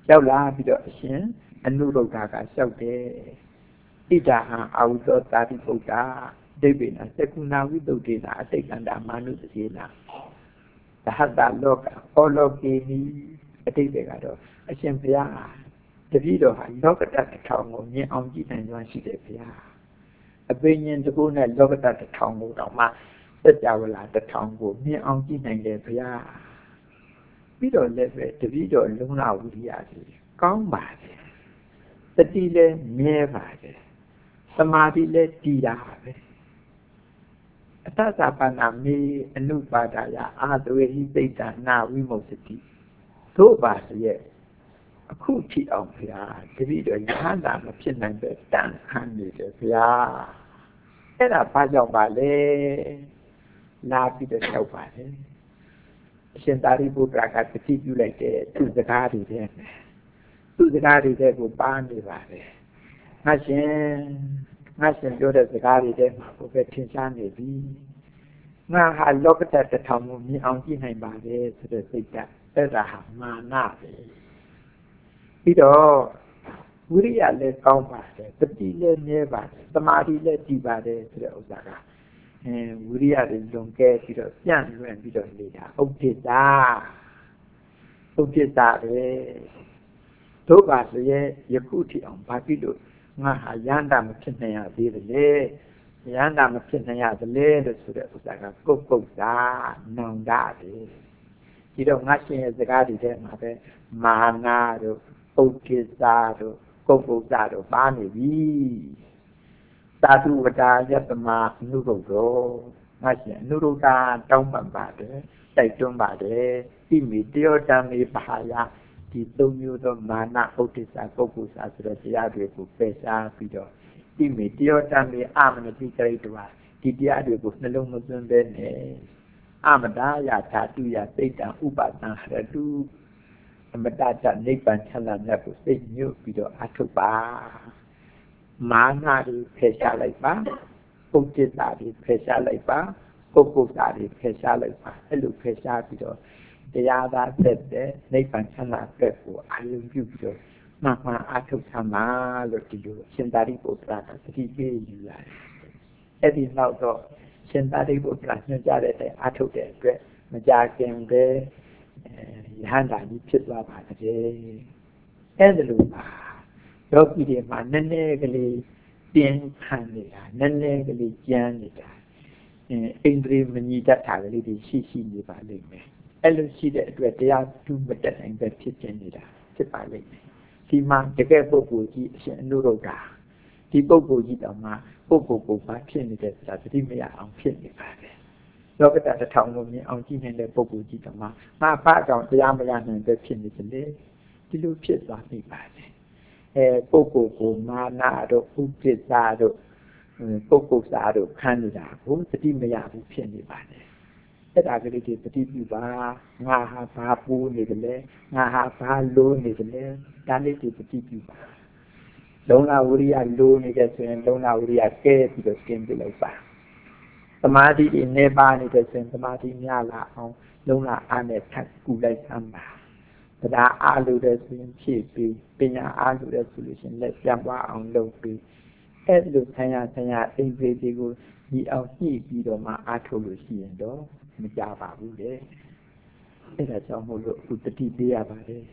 ရောက်လာပြီးတော့အရှင်အနုရုဒ္ဓကလျှောက်တယ်ဣဒဟံအာဟုသောသာတိပုဒ္ဓဒိဗ္ဗေနသကုဏဝိသုဒ္ဓေနအတိတ်ကန္တာမာနုတစေနာသဟတလောကဩလောကေနိအတိတ်တွေကတော့အရှင်ဘုရားတပည့်တော်ဟာလောကတ္တတစ်ထောင်ကိုမြင်အောင်ကြည့်နိုင်စွမ်းရှိတယ်ဘုရားအပင်ဉ္စကုနဲ့လောကတ္တတစ်ထောင်ကိုတော့မှစัจ java လာတစ်ထောင်ကိုမြင်အောင်ကြည့်နိုင်တယ်ဘုရားပြီးတော့လည်းပဲတပည့်တော်လုံလဝိရိယကြီးကောင်းပါတယ်တတိလည်းမြဲပါတယ်သမာဓိလည်းတည်တာပဲအတ္တသပန္နမေအနုပါဒယအာသဝေဟိသိတ္တနာဝိမုတ်တိတို့ပါရဲ့အခုထိအောင်ဘုရားတပည့်တော်ရဟန္တာမဖြစ်နိုင်ပဲတန်ခံနေတယ်ဘုရားအဲ့ဒါဘာကြောင့်ပါလဲလာပြီးတော့လျှောက်ပါတယ်အရှင်သာရိပုတ္တရာကတတိပြုလိုက်တဲ့သူစကားတွေတဲ့သူစကားတွေတဲ့ကိုပါနေပါတယ်ငါရှင်ငါရှင်ပြောတဲ့စကားတွေတဲ့မှာကိုပဲထင်ရှားနေပြီငါဟာလောကတ္တတစ်ထောင်ကိုမြင်အောင်ကြည့်နိုင်ပါတယ်ဆိုတဲ့စိတ်ဓာတ်အဲ့ဒါဟာမာနပဲပြီးတော့ဝိရိယလည်းကောင်းပါတယ်တတိလည်းနည်းပါတယ်သမာဓိလည်းတည်ပါတယ်ဆိုတဲ့ဥစ္စာကအဲဝိရိယတွေလွန်ကဲပြီးတော့ပြန့်လွင့်ပြီးတော့နေတာဥပ္ပစ္စာဥပ္ပစ္စာပဲတို့ပါဆိုရဲ့ယခုထိအောင်ဘာဖြစ်လို့ငါဟာယန္တာမဖြစ်နိုင်ရသေးတယ်လေယန္တာမဖြစ်နိုင်ရသလဲလို့ဆိုတဲ့ဥစ္စာကကုတ်ကုတ်သာနောင်တတယ်ဒီတော့ငါရှင်ရဲ့စကားတွေထဲမှာပဲမာနာတို့ဥပ္ပစ္စာတို့ကုတ်ကုတ်သာတို့ပါနေပြီသာဓုဝတ္တယတမအနုရုဒ္ဓောငါရှင်အနုရုဒ္ဓတောင်းပန်ပါတယ်တိုက်တွန်းပါတယ်ဣမိတယောတံမေဘာယဒီသုံးမျိုးသောမာနဥဒ္ဒစ္စပုဂ္ဂုစာဆိုတဲ့တရားတွေကိုပယ်ရှားပြီးတော့ဣမိတယောတံမေအမနတိကရိတဝါဒီတရားတွေကိုနှလုံးမသွင်းဘဲနဲ့အမတာယဓာတုယစိတ်တံဥပသံဟရတုအမတတနိဗ္ဗာန်ချမ်းသာမြတ်ကိုစိတ်ညွတ်ပြီးတော့အထုတ်ပါမာနတွေဖယ်ရှားလိုက်ပါပုဂ္ဂိတ္တတွေဖယ်ရှားလိုက်ပါပုဂ္ဂုတ္တတွေဖယ်ရှားလိုက်ပါအဲ့လိုဖယ်ရှားပြီးတော့တရားသာသက်တဲ့နိဗ္ဗာန်ချမ်းသာတဲ့ကိုအာရုံပြုပြီးတော့မှန်မှန်အထုတ်သမှာလို့ဒီလိုရှင်သာရိပုတ္တရာကသတိပေးယူရတယ်အဲ့ဒီနောက်တော့ရှင်သာရိပုတ္တရာညွှန်ကြားတဲ့အတိုင်းအထုတ်တဲ့အတွက်မကြခင်ပဲယဟန္တာကြီးဖြစ်သွားပါတယ်အဲ့ဒါလိုပါယောဂီတွေမှာနည်းနည်းကလေးတင်းခံနေတာနည်းနည်းကလေးကြမ်းနေတာအိန္ဒြေမညီတတ်တာကလေးတွေရှိရှိနေပါလိမ့်မယ်အဲ့လိုရှိတဲ့အတွက်တရားသူမတက်နိုင်ပဲဖြစ်နေနေတာဖြစ်ပါလိမ့်မယ်ဒီမှာတကယ်ပုဂ္ဂိုလ်ကြီးအရှင်အနုရုဒ္ဓဒီပုဂ္ဂိုလ်ကြီးတောင်မှပုဂ္ဂိုလ်ကိုဘာဖြစ်နေတယ်ဆိုတာသတိမရအောင်ဖြစ်နေပါတယ်လောကတ္တတစ်ထောင်ကိုမြင်အောင်ကြည့်နေတဲ့ပုဂ္ဂိုလ်ကြီးတောင်မှငါဘာကြောင့်တရားမရနိုင်ပဲဖြစ်နေသလဲဒီလိုဖြစ်သွားနေပါတယ်အဲပုဂ္ဂိုလ်ကိုမာနတို့ဥပ္ပစ္စာတို့ပုဂ္ဂိုလ်စာတို့ခံနေတာကိုသတိမရဘူးဖြစ်နေပါတယ်အဲ့ဒါကလေးတွေသတိပြုပါငါဟာဘာပူနေတယ်လဲငါဟာဘာလိုနေတယ်လဲဒါလေးတွေသတိပြုပါလုံလဝိရိယလိုနေတယ်ဆိုရင်လုံလဝိရိယကဲပြီးတော့ကျင်းပြလိုက်ပါသမာဓိတွေနေပါနေတယ်ဆိုရင်သမာဓိများလာအောင်လုံလအားနဲ့ထပ်ကူလိုက်သမ်းပါတရားအားလို့တဲ့ဆိုရင်ဖြည့်ပြီးပညာအားလို့တဲ့ဆိုလို့ရှိရင်လက်ပြန်ပွားအောင်လုပ်ပြီးအဲ့လိုဆံရဆံရအိမ်သေးသေးကိုညီအောင်ညှိပြီးတော့မှအားထုတ်လို့ရှိရင်တော့မကြပါဘူးလေအဲ့ဒါကြောင့်မို့လို့ဥတတိပေးရပါတယ်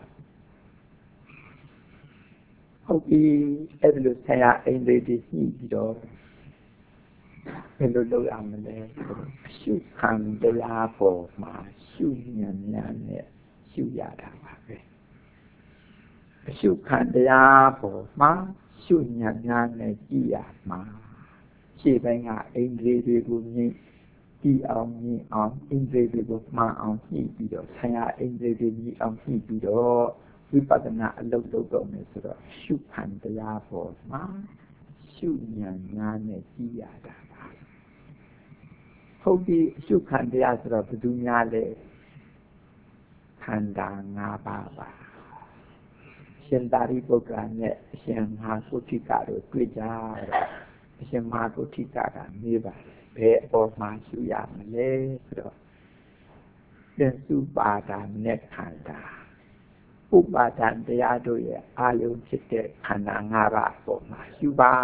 ဟုတ်ပြီအဲ့လိုဆံရအိမ်သေးသေးညှိပြီးတော့ဘယ်လိုလုပ်ရမလဲရှုခံတရားပေါ်မှာရှုဉာဏ်ဉာဏ်နဲ့ရှုရတာပါပဲအရှုခံတရားပေါ်မှာရှုဉာဏ်ဉာဏ်နဲ့ကြည့်ရမှာရှေ့ပိုင်းကအိန္ဒြေတွေကိုမြင်ကြည့်အောင်မြင်အောင်အိန္ဒြေတွေကိုမှန်အောင်ကြည့်ပြီးတော့ဆံရအိန္ဒြေတွေမြင်အောင်ကြည့်ပြီးတော့ဝိပဿနာအလုပ်လုပ်တော့မယ်ဆိုတော့ရှုခံတရားပေါ်မှာရှုဉာဏ်ဉာဏ်နဲ့ကြည့်ရတာပါဟုတ်ပြီအရှုခံတရားဆိုတော့ဘယ်သူများလဲခန္ဓာ၅ပါးပါရှင်သာရိပုတ္တရာနဲ့အရှင်မဟာကုဋ္ဌိကတို့တွေ့ကြတော့အရှင်မဟာကုဋ္ဌိကကမေးပါတယ်ဘယ်အပေါ်မှာရှုရမလဲဆိုတော့သင်္စုပါဒာနဲ့ခန္ဓာဥပါဒံတရားတို့ရဲ့အာယုံဖြစ်တဲ့ခန္ဓာ၅ပါးပေါ်မှာရှုပါ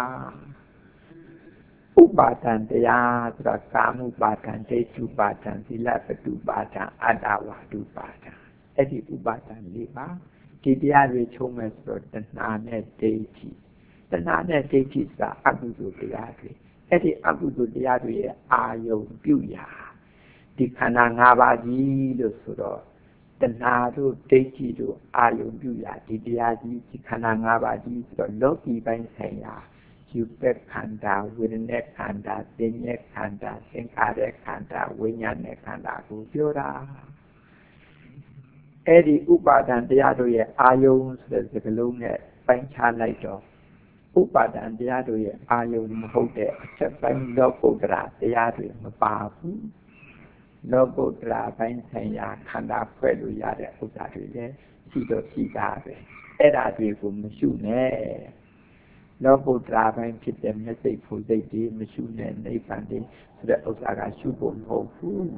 ဥပါဒံတရားဆိုတာကာမဥပါဒံဒိဋ္ဌုပါဒံသီလပတုပါဒံအတ္တဝါဒုပါဒံအဲ့ဒီဥပါဒံလေးပါဒီတရားတွေချုံးမဲ့ဆိုတော့တဏှာနဲ့ဒိဋ္ဌိတဏှာနဲ့ဒိဋ္ဌိဆိုတာအကုသိုလ်တရားတွေအဲ့ဒီအကုသိုလ်တရားတွေရဲ့အာယုံပြုရာဒီခန္ဓာ၅ပါးကြီးလို့ဆိုတော့တဏှာတို့ဒိဋ္ဌိတို့အာယုံပြုရာဒီတရားကြီးဒီခန္ဓာ၅ပါးကြီးဆိုတော့လောကီပိုင်းဆိုင်ရာယူပက်ခန္ဓာဝေဒနာခန္ဓာသင်္ညေခန္ဓာသင်္ခါရခန္ဓာဝိညာဉ်ခန္ဓာကိုပြောတာအဲ့ဒီဥပါဒံတရားတို့ရဲ့အာယုံဆိုတဲ့စကားလုံးနဲ့ပိုင်းခြားလိုက်တော့ဥပါဒံတရားတို့ရဲ့အာယုံမဟုတ်တဲ့အချက်ပိုင်းလောကုတ္တရာတရားတွေမပါဘူးလောကုတ္တရာပိုင်းဆိုင်ရာခန္ဓာဖွဲ့လို့ရတဲ့ဥစ္စာတွေလည်းရှိတော့ရှိတာပဲအဲ့ဒါတွေကိုမရှုနဲ့လောကုတ္တရာပိုင်းဖြစ်တဲ့မျက်စိဖို့စိတ်တွေမရှုနဲ့နိဗ္ဗာန်တွေဆိုတဲ့ဥစ္စာကရှုဖို့မဟုတ်ဘူး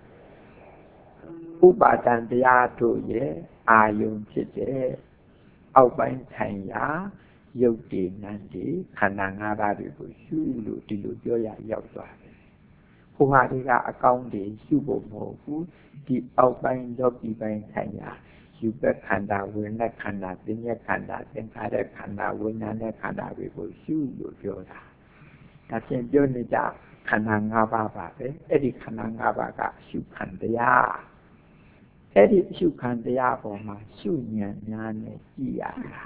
ဥပါဒံတရားတို့ရဲ့အာယုံဖြစ်တဲ့အောက်ပိုင်းဆိုင်ရာယုတ်တည်နံတည်ခန္ဓာ၅ပါးတွေကိုရှုလို့ဒီလိုပြောရရောက်သွားတယ်ဟိုဟာတွေကအကောင်းတွေရှုဖို့မဟုတ်ဘူးဒီအောက်ပိုင်းလောကီပိုင်းဆိုင်ရာယူပက်ခန္ဓာဝိညာဉ်ခန္ဓာသင်္ညေခန္ဓာသင်္ခါရခန္ဓာဝိညာဉ်ခန္ဓာတွေကိုရှုလို့ပြောတာဒါဖြင့်ပြောနေကြခန္ဓာ၅ပါးပါပဲအဲ့ဒီခန္ဓာ၅ပါးကရှုခံတရားအဲ့ဒီရှုခံတရားပေါ်မှာရှုဉာဏ်များနဲ့ကြည့်ရတာ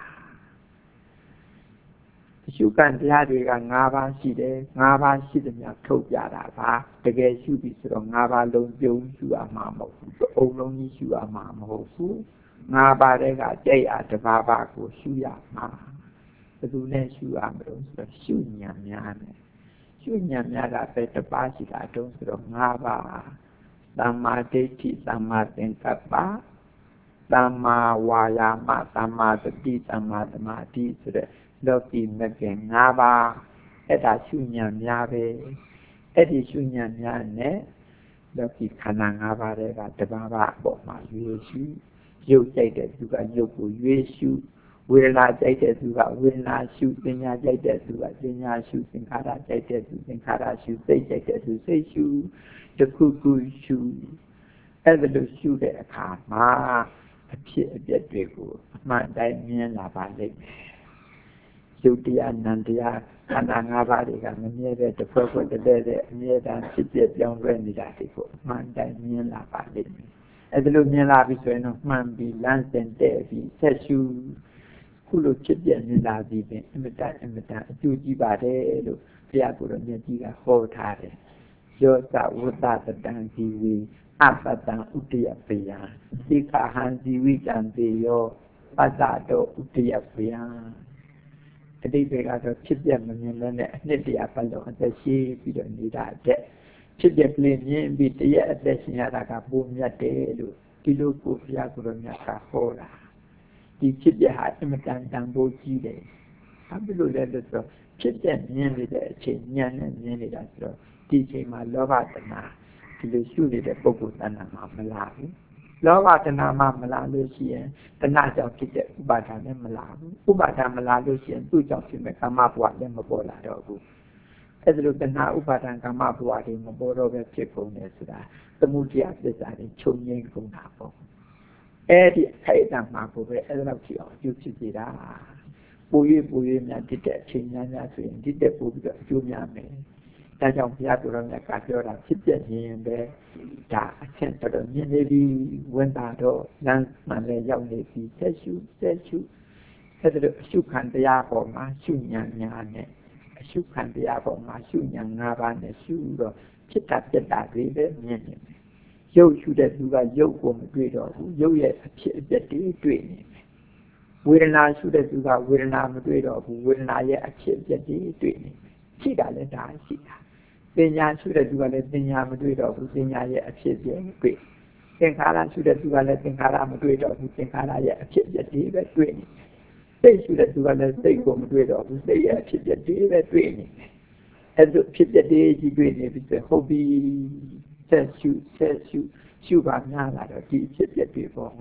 ရှုခံတရားတွေက၅ပါးရှိတယ်၅ပါးရှိတယ်များထုတ်ပြတာပါတကယ်ရှုပြီဆိုတော့၅ပါးလုံးပြုံးရှုရမှာမဟုတ်ဘူးအုံလုံးကြီးရှုရမှာမဟုတ်ဘူး၅ပါးတည်းကကြိတ်အားတစ်ပါးပါးကိုရှုရမှာဘယ်သူနဲ့ရှုရမလို့ဆိုတော့ရှုဉာဏ်များနဲ့ရှုဉာဏ်များကပဲတစ်ပါးရှိတာတုံးဆိုတော့၅ပါးသမ္မာဒိဋ္ဌိသမ္မာသင်္ကပ္ပသမ္မာဝါယာမသမ္မာသတိသမ္မာသမာဓိဆိုတဲ့လောကီမဂ္ဂင်၅ပါးအဲ့ဒါရှုဉာဏ်များပဲအဲ့ဒီရှုဉာဏ်များနဲ့လောကီခန္ဓာ၅ပါးတွေကတပါးပါးအပေါ်မှာရွေးရှုရုပ်ကြိုက်တဲ့သူကရုပ်ကိုရွေးရှုဝေဒနာကြိုက်တဲ့သူကဝေဒနာရှုပညာကြိုက်တဲ့သူကပညာရှုသင်္ခါရကြိုက်တဲ့သူသင်္ခါရရှုစိတ်ကြိုက်တဲ့သူစိတ်ရှုတခုခုရှုအဲ့ဒါလို့ရှုတဲ့အခါမှာအဖြစ်အပျက်တွေကိုအမှန်တိုင်းမြင်လာပါလိမ့်မယ်ယုတ်တရားနံတရားခန္ဓာ၅ပါးတွေကမမြဲတဲ့တစ်ဖွဲ့ဖွဲ့တည်းတဲ့အမြဲတမ်းဖြစ်ပြပြောင်းလဲနေတာတွေကိုအမှန်တိုင်းမြင်လာပါလိမ့်မယ်အဲ့ဒါလို့မြင်လာပြီဆိုရင်တော့မှန်ပြီးလမ်းစဉ်တဲ့ပြီးဆက်ရှုခုလိုဖြစ်ပြနေလာပြီးပင်အမတန်အမတန်အကျိုးကြီးပါတယ်လို့ဘုရားကိုယ်တော်မြတ်ကြီးကဟောထားတယ်ယောသဝတ္တတံဇီဝေအပတံဥတ္တယပေယံသိခဟံဇီဝိတံပေယောပတ္တတောဥတ္တယပေယံအတိတ်တွေကတော့ဖြစ်ပြမမြင်လို့နဲ့အနှစ်တရာပတ်လုံးအသက်ရှိပြီးတော့နေတာတဲ့ဖြစ်ပြကလေးမြင်ပြီးတရက်အသက်ရှင်ရတာကပုံမြတ်တယ်လို့ဒီလိုကိုဘုရားကိုယ်တော်မြတ်ကဟောတာဒီဖြစ်ပြဟာအမတန်တန်ဖိုးကြီးတယ်ဘာဖြစ်လို့လဲဆိုတော့ဖြစ်ပြမြင်နေတဲ့အချိန်ဉာဏ်နဲ့မြင်နေတာဆိုတော့ဒီအချိန်မှာလောဘတဏှာဒီလိုရှုနေတဲ့ပုဂ္ဂိုလ်တဏှာမှာမလာဘူးလောဘတဏှာမှာမလာလို့ရှိရင်တဏှာကြောင့်ဖြစ်တဲ့ဥပါဒာနဲ့မလာဘူးဥပါဒာမလာလို့ရှိရင်သူ့ကြောင့်ဖြစ်မဲ့ကာမဘဝလည်းမပေါ်လာတော့ဘူးအဲ့ဒါလို့တဏှာဥပါဒံကာမဘဝတွေမပေါ်တော့ပဲဖြစ်ကုန်တယ်ဆိုတာသမုဒယသစ္စာတွေချုပ်ငြိမ်းကုန်တာပေါ့အဲ့ဒီအခိုက်အတန့်မှာကိုပဲအဲ့ဒါလောက်ကြည့်အောင်အကျိုးဖြစ်စေတာပို၍ပို၍များတည်တဲ့အချိန်များများဆိုရင်တည်တဲ့ပို့ပြီးတော့အကျိုးများမယ်ဒါကြောင့်ဘုရားကိုယ်တော်မြတ်ကပြောတာဖြစ်ပြရင်ပဲဒါအချက်တော်မြင်နေပြီဝင်တာတော့လမ်းမှန်လည်းရောက်နေပြီဆက်ရှုဆက်ရှုအဲ့ဒါလို့အရှုခံတရားပေါ်မှာရှုဉာဏ်များနဲ့အရှုခံတရားပေါ်မှာရှုဉာဏ်၅ပါးနဲ့ရှုတော့ဖြစ်တာပြက်တာတွေပဲမြင်နေမယ်ရုပ်ရှုတဲ့သူကရုပ်ကိုမတွေ့တော့ဘူးရုပ်ရဲ့အဖြစ်အပျက်တွေတွေ့နေမယ်ဝေဒနာရှုတဲ့သူကဝေဒနာမတွေ့တော့ဘူးဝေဒနာရဲ့အဖြစ်အပျက်တွေတွေ့နေမယ်ရှိတာလည်းဒါရှိတာပညာရှုတဲ့သူကလည်းပညာမတွေ့တော့ဘူးပညာရဲ့အဖြစ်အပျက်တွေ့သင်္ခါရရှုတဲ့သူကလည်းသင်္ခါရမတွေ့တော့ဘူးသင်္ခါရရဲ့အဖြစ်အပျက်တွေပဲတွေ့နေစိတ်ရှုတဲ့သူကလည်းစိတ်ကိုမတွေ့တော့ဘူးစိတ်ရဲ့အဖြစ်အပျက်တွေပဲတွေ့နေအဲ့ဒါဖြစ်ပျက်တွေကြီးတွေ့နေပြီဆိုဟုတ်ပြီဆက်ရှုဆက်ရှုရှုပါများလာတော့ဒီဖြစ်ပျက်တွေပေါ်မှာ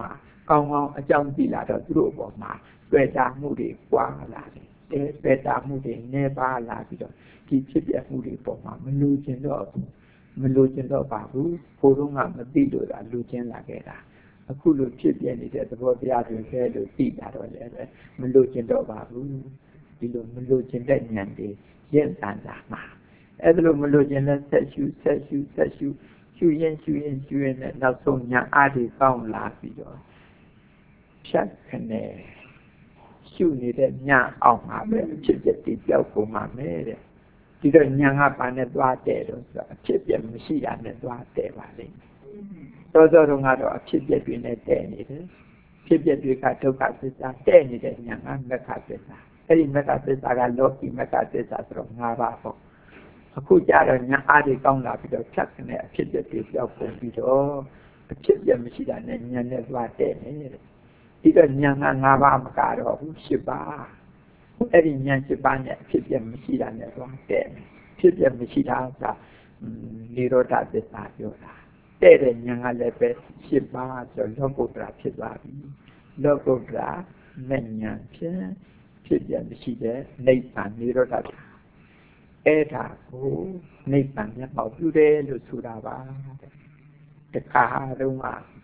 ကောင်းကောင်းအကြောင်းသိလာတော့သူတို့ပေါ်မှာတွေ့တာမှုတွေပွားလာတယ်အဲတွေ့တာမှုတွေနေပါလာပြီးတော့ဒီဖြစ်ပြမှုတွေပေါ်မှာမလူကျင်တော့ဘူးမလူကျင်တော့ပါဘူးဘိုးတော်ကမသိလို့သာလူကျင်လာခဲ့တာအခုလိုဖြစ်ပြနေတဲ့သဘောတရားတွေပဲလို့သိလာတော့လည်းပဲမလူကျင်တော့ပါဘူးဒီလိုမလူကျင်တဲ့ဉာဏ်တွေရင့်တန်လာမှာအဲ့ဒါလိုမလူကျင်တဲ့ဆက်ရှုဆက်ရှုဆက်ရှုရှုရင်ရှုရင်ရှုရင်နဲ့နောက်ဆုံးဉာဏ်အားတွေကောင်းလာပြီးတော့ဖြတ်ခနဲ့ရှုနေတဲ့ဉာဏ်အောင်မှာပဲဖြစ်ဖြစ်တည်ပြောက်ကုန်မှာမဲ့တဲ့ဒီတော့ဉာဏ်ကပါနဲ့သွားတဲ့တော့ဆိုအဖြစ်ပြမရှိတာနဲ့သွားတဲ့ပါလိမ့်သောသောတုန်းကတော့အဖြစ်ပြတွေနဲ့တဲ့နေတယ်ဖြစ်ပြတွေကဒုက္ခသစ္စာတဲ့နေတဲ့ဉာဏ်ကမက္ခသစ္စာအဲ့ဒီမက္ခသစ္စာကလောကီမက္ခသစ္စာဆိုတော့၅ပါးပေါ့အခုကြတော့ဉာဏ်အားတွေကောင်းလာပြီးတော့ဖြတ်ခနဲ့အဖြစ်ပြတွေပြောက်ကုန်ပြီးတော့အဖြစ်ပြမရှိတာနဲ့ဉာဏ်နဲ့သွားတဲ့နေတဲ့ဒီတော့ဉာဏ်က၅ပါးမကတော့ဘူး၈ပါးအဲ့ဒီဉာဏ်၈ပါးနဲ့အဖြစ်ပြမရှိတာနဲ့သွားတဲ့ဖြစ်ပြမရှိတာကနိရောဓသစ္စာပြောတာတဲ့တဲ့ဉာဏ်ကလည်းပဲ၈ပါးဆိုလောကုတ္တရာဖြစ်သွားပြီလောကုတ္တရာမဲ့ဉာဏ်ဖြင့်ဖြစ်ပြမရှိတဲ့နိဗ္ဗာန်နိရောဓအဲ့ဒါကိုနိဗ္ဗာန်မျက်မှောက်ပြုတယ်လို့ဆိုတာပါတခါတော့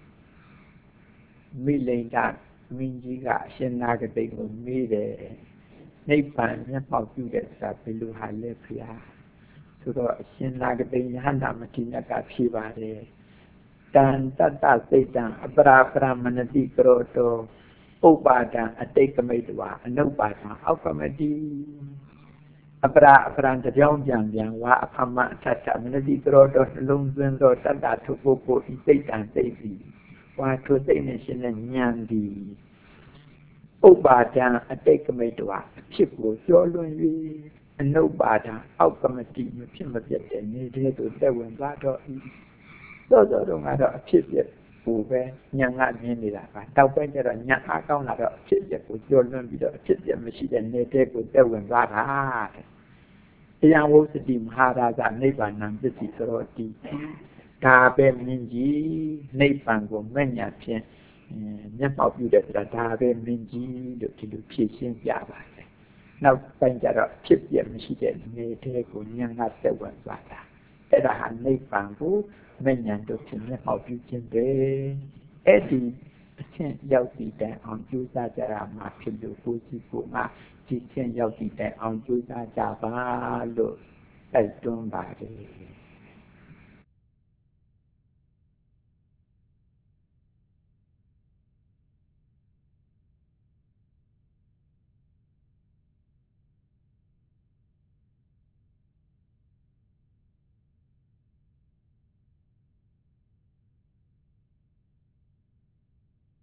မိလိန်တာမင်းကြီးကအရှင်နာဂတိကိုမေးတယ်နိဗ္ဗာန်မျက်မှောက်ပြုတယ်ဆိုတာဘယ်လိုဟာလဲဖေဟာဆိုတော့အရှင်နာဂတိယဟန္တာမတိမြတ်ကဖြေပါတယ်တန်တတ္တစိတ်တံအပရာပရမဏတိကရောတောဥပ္ပါဒံအတိတ်ကမိတ္တဝါအနုပ္ပါဒံအောက်ကမတိအပရာအပရံကြောင်းပြန်ပြန်ဝါအဖမအထထမနတိကရောတောနှလုံးသွင်းသောတတ္တထုပုဂ္ဂိုလ်ဤစိတ်တံစိတ်စီဝါထုစိတ်နဲ့ရှင်တဲ့ဉာဏ်ဒီဥပ္ပါဒံအတိတ်ကမိတ္တဝါအဖြစ်ကိုကျော်လွန်၍အနုပ္ပါဒံအောက်ကမတိမဖြစ်မပြတ်တဲ့နေတဲ့သို့တက်ဝင်သွားတော့ဤသောသောတော့ကတော့အဖြစ်ပြက်ကိုပဲဉာဏ်ကမြင်နေတာပါတောက်ပဲကျတော့ဉာဏ်အားကောင်းလာတော့အဖြစ်ပြက်ကိုကျော်လွန်ပြီးတော့အဖြစ်ပြက်မရှိတဲ့နေတဲ့ကိုတက်ဝင်သွားတာတဲ့တရားဝုစတိမဟာရာဇနိဗ္ဗာန်ပစ္စည်းဆိုတော့ဒီဒါပဲမြင်ကြည့်နိဗ္ဗာန်ကိုမဲ့ညာဖြင့်မျက်မှောက်ပြုတဲ့ဆိုတာဒါပဲမြင်ကြည့်လို့ဒီလိုဖြည့်ရှင်းပြပါတယ်နောက်ပိုင်းကျတော့ဖြစ်ပြမရှိတဲ့နေတဲ့ကိုဉာဏ်ကတက်ဝင်သွားတာအဲ့ဒါဟာနိဗ္ဗာန်ကိုမဲ့ညာတို့ဖြင့်မျက်မှောက်ပြုခြင်းပဲအဲ့ဒီအချင်းရောက်တည်တဲ့အောင်ကြိုးစားကြရမှာဖြစ်လို့ကိုယ်စီကိုယ်မှာဒီချင်းရောက်တည်တဲ့အောင်ကြိုးစားကြပါလို့တိုက်တွန်းပါတယ်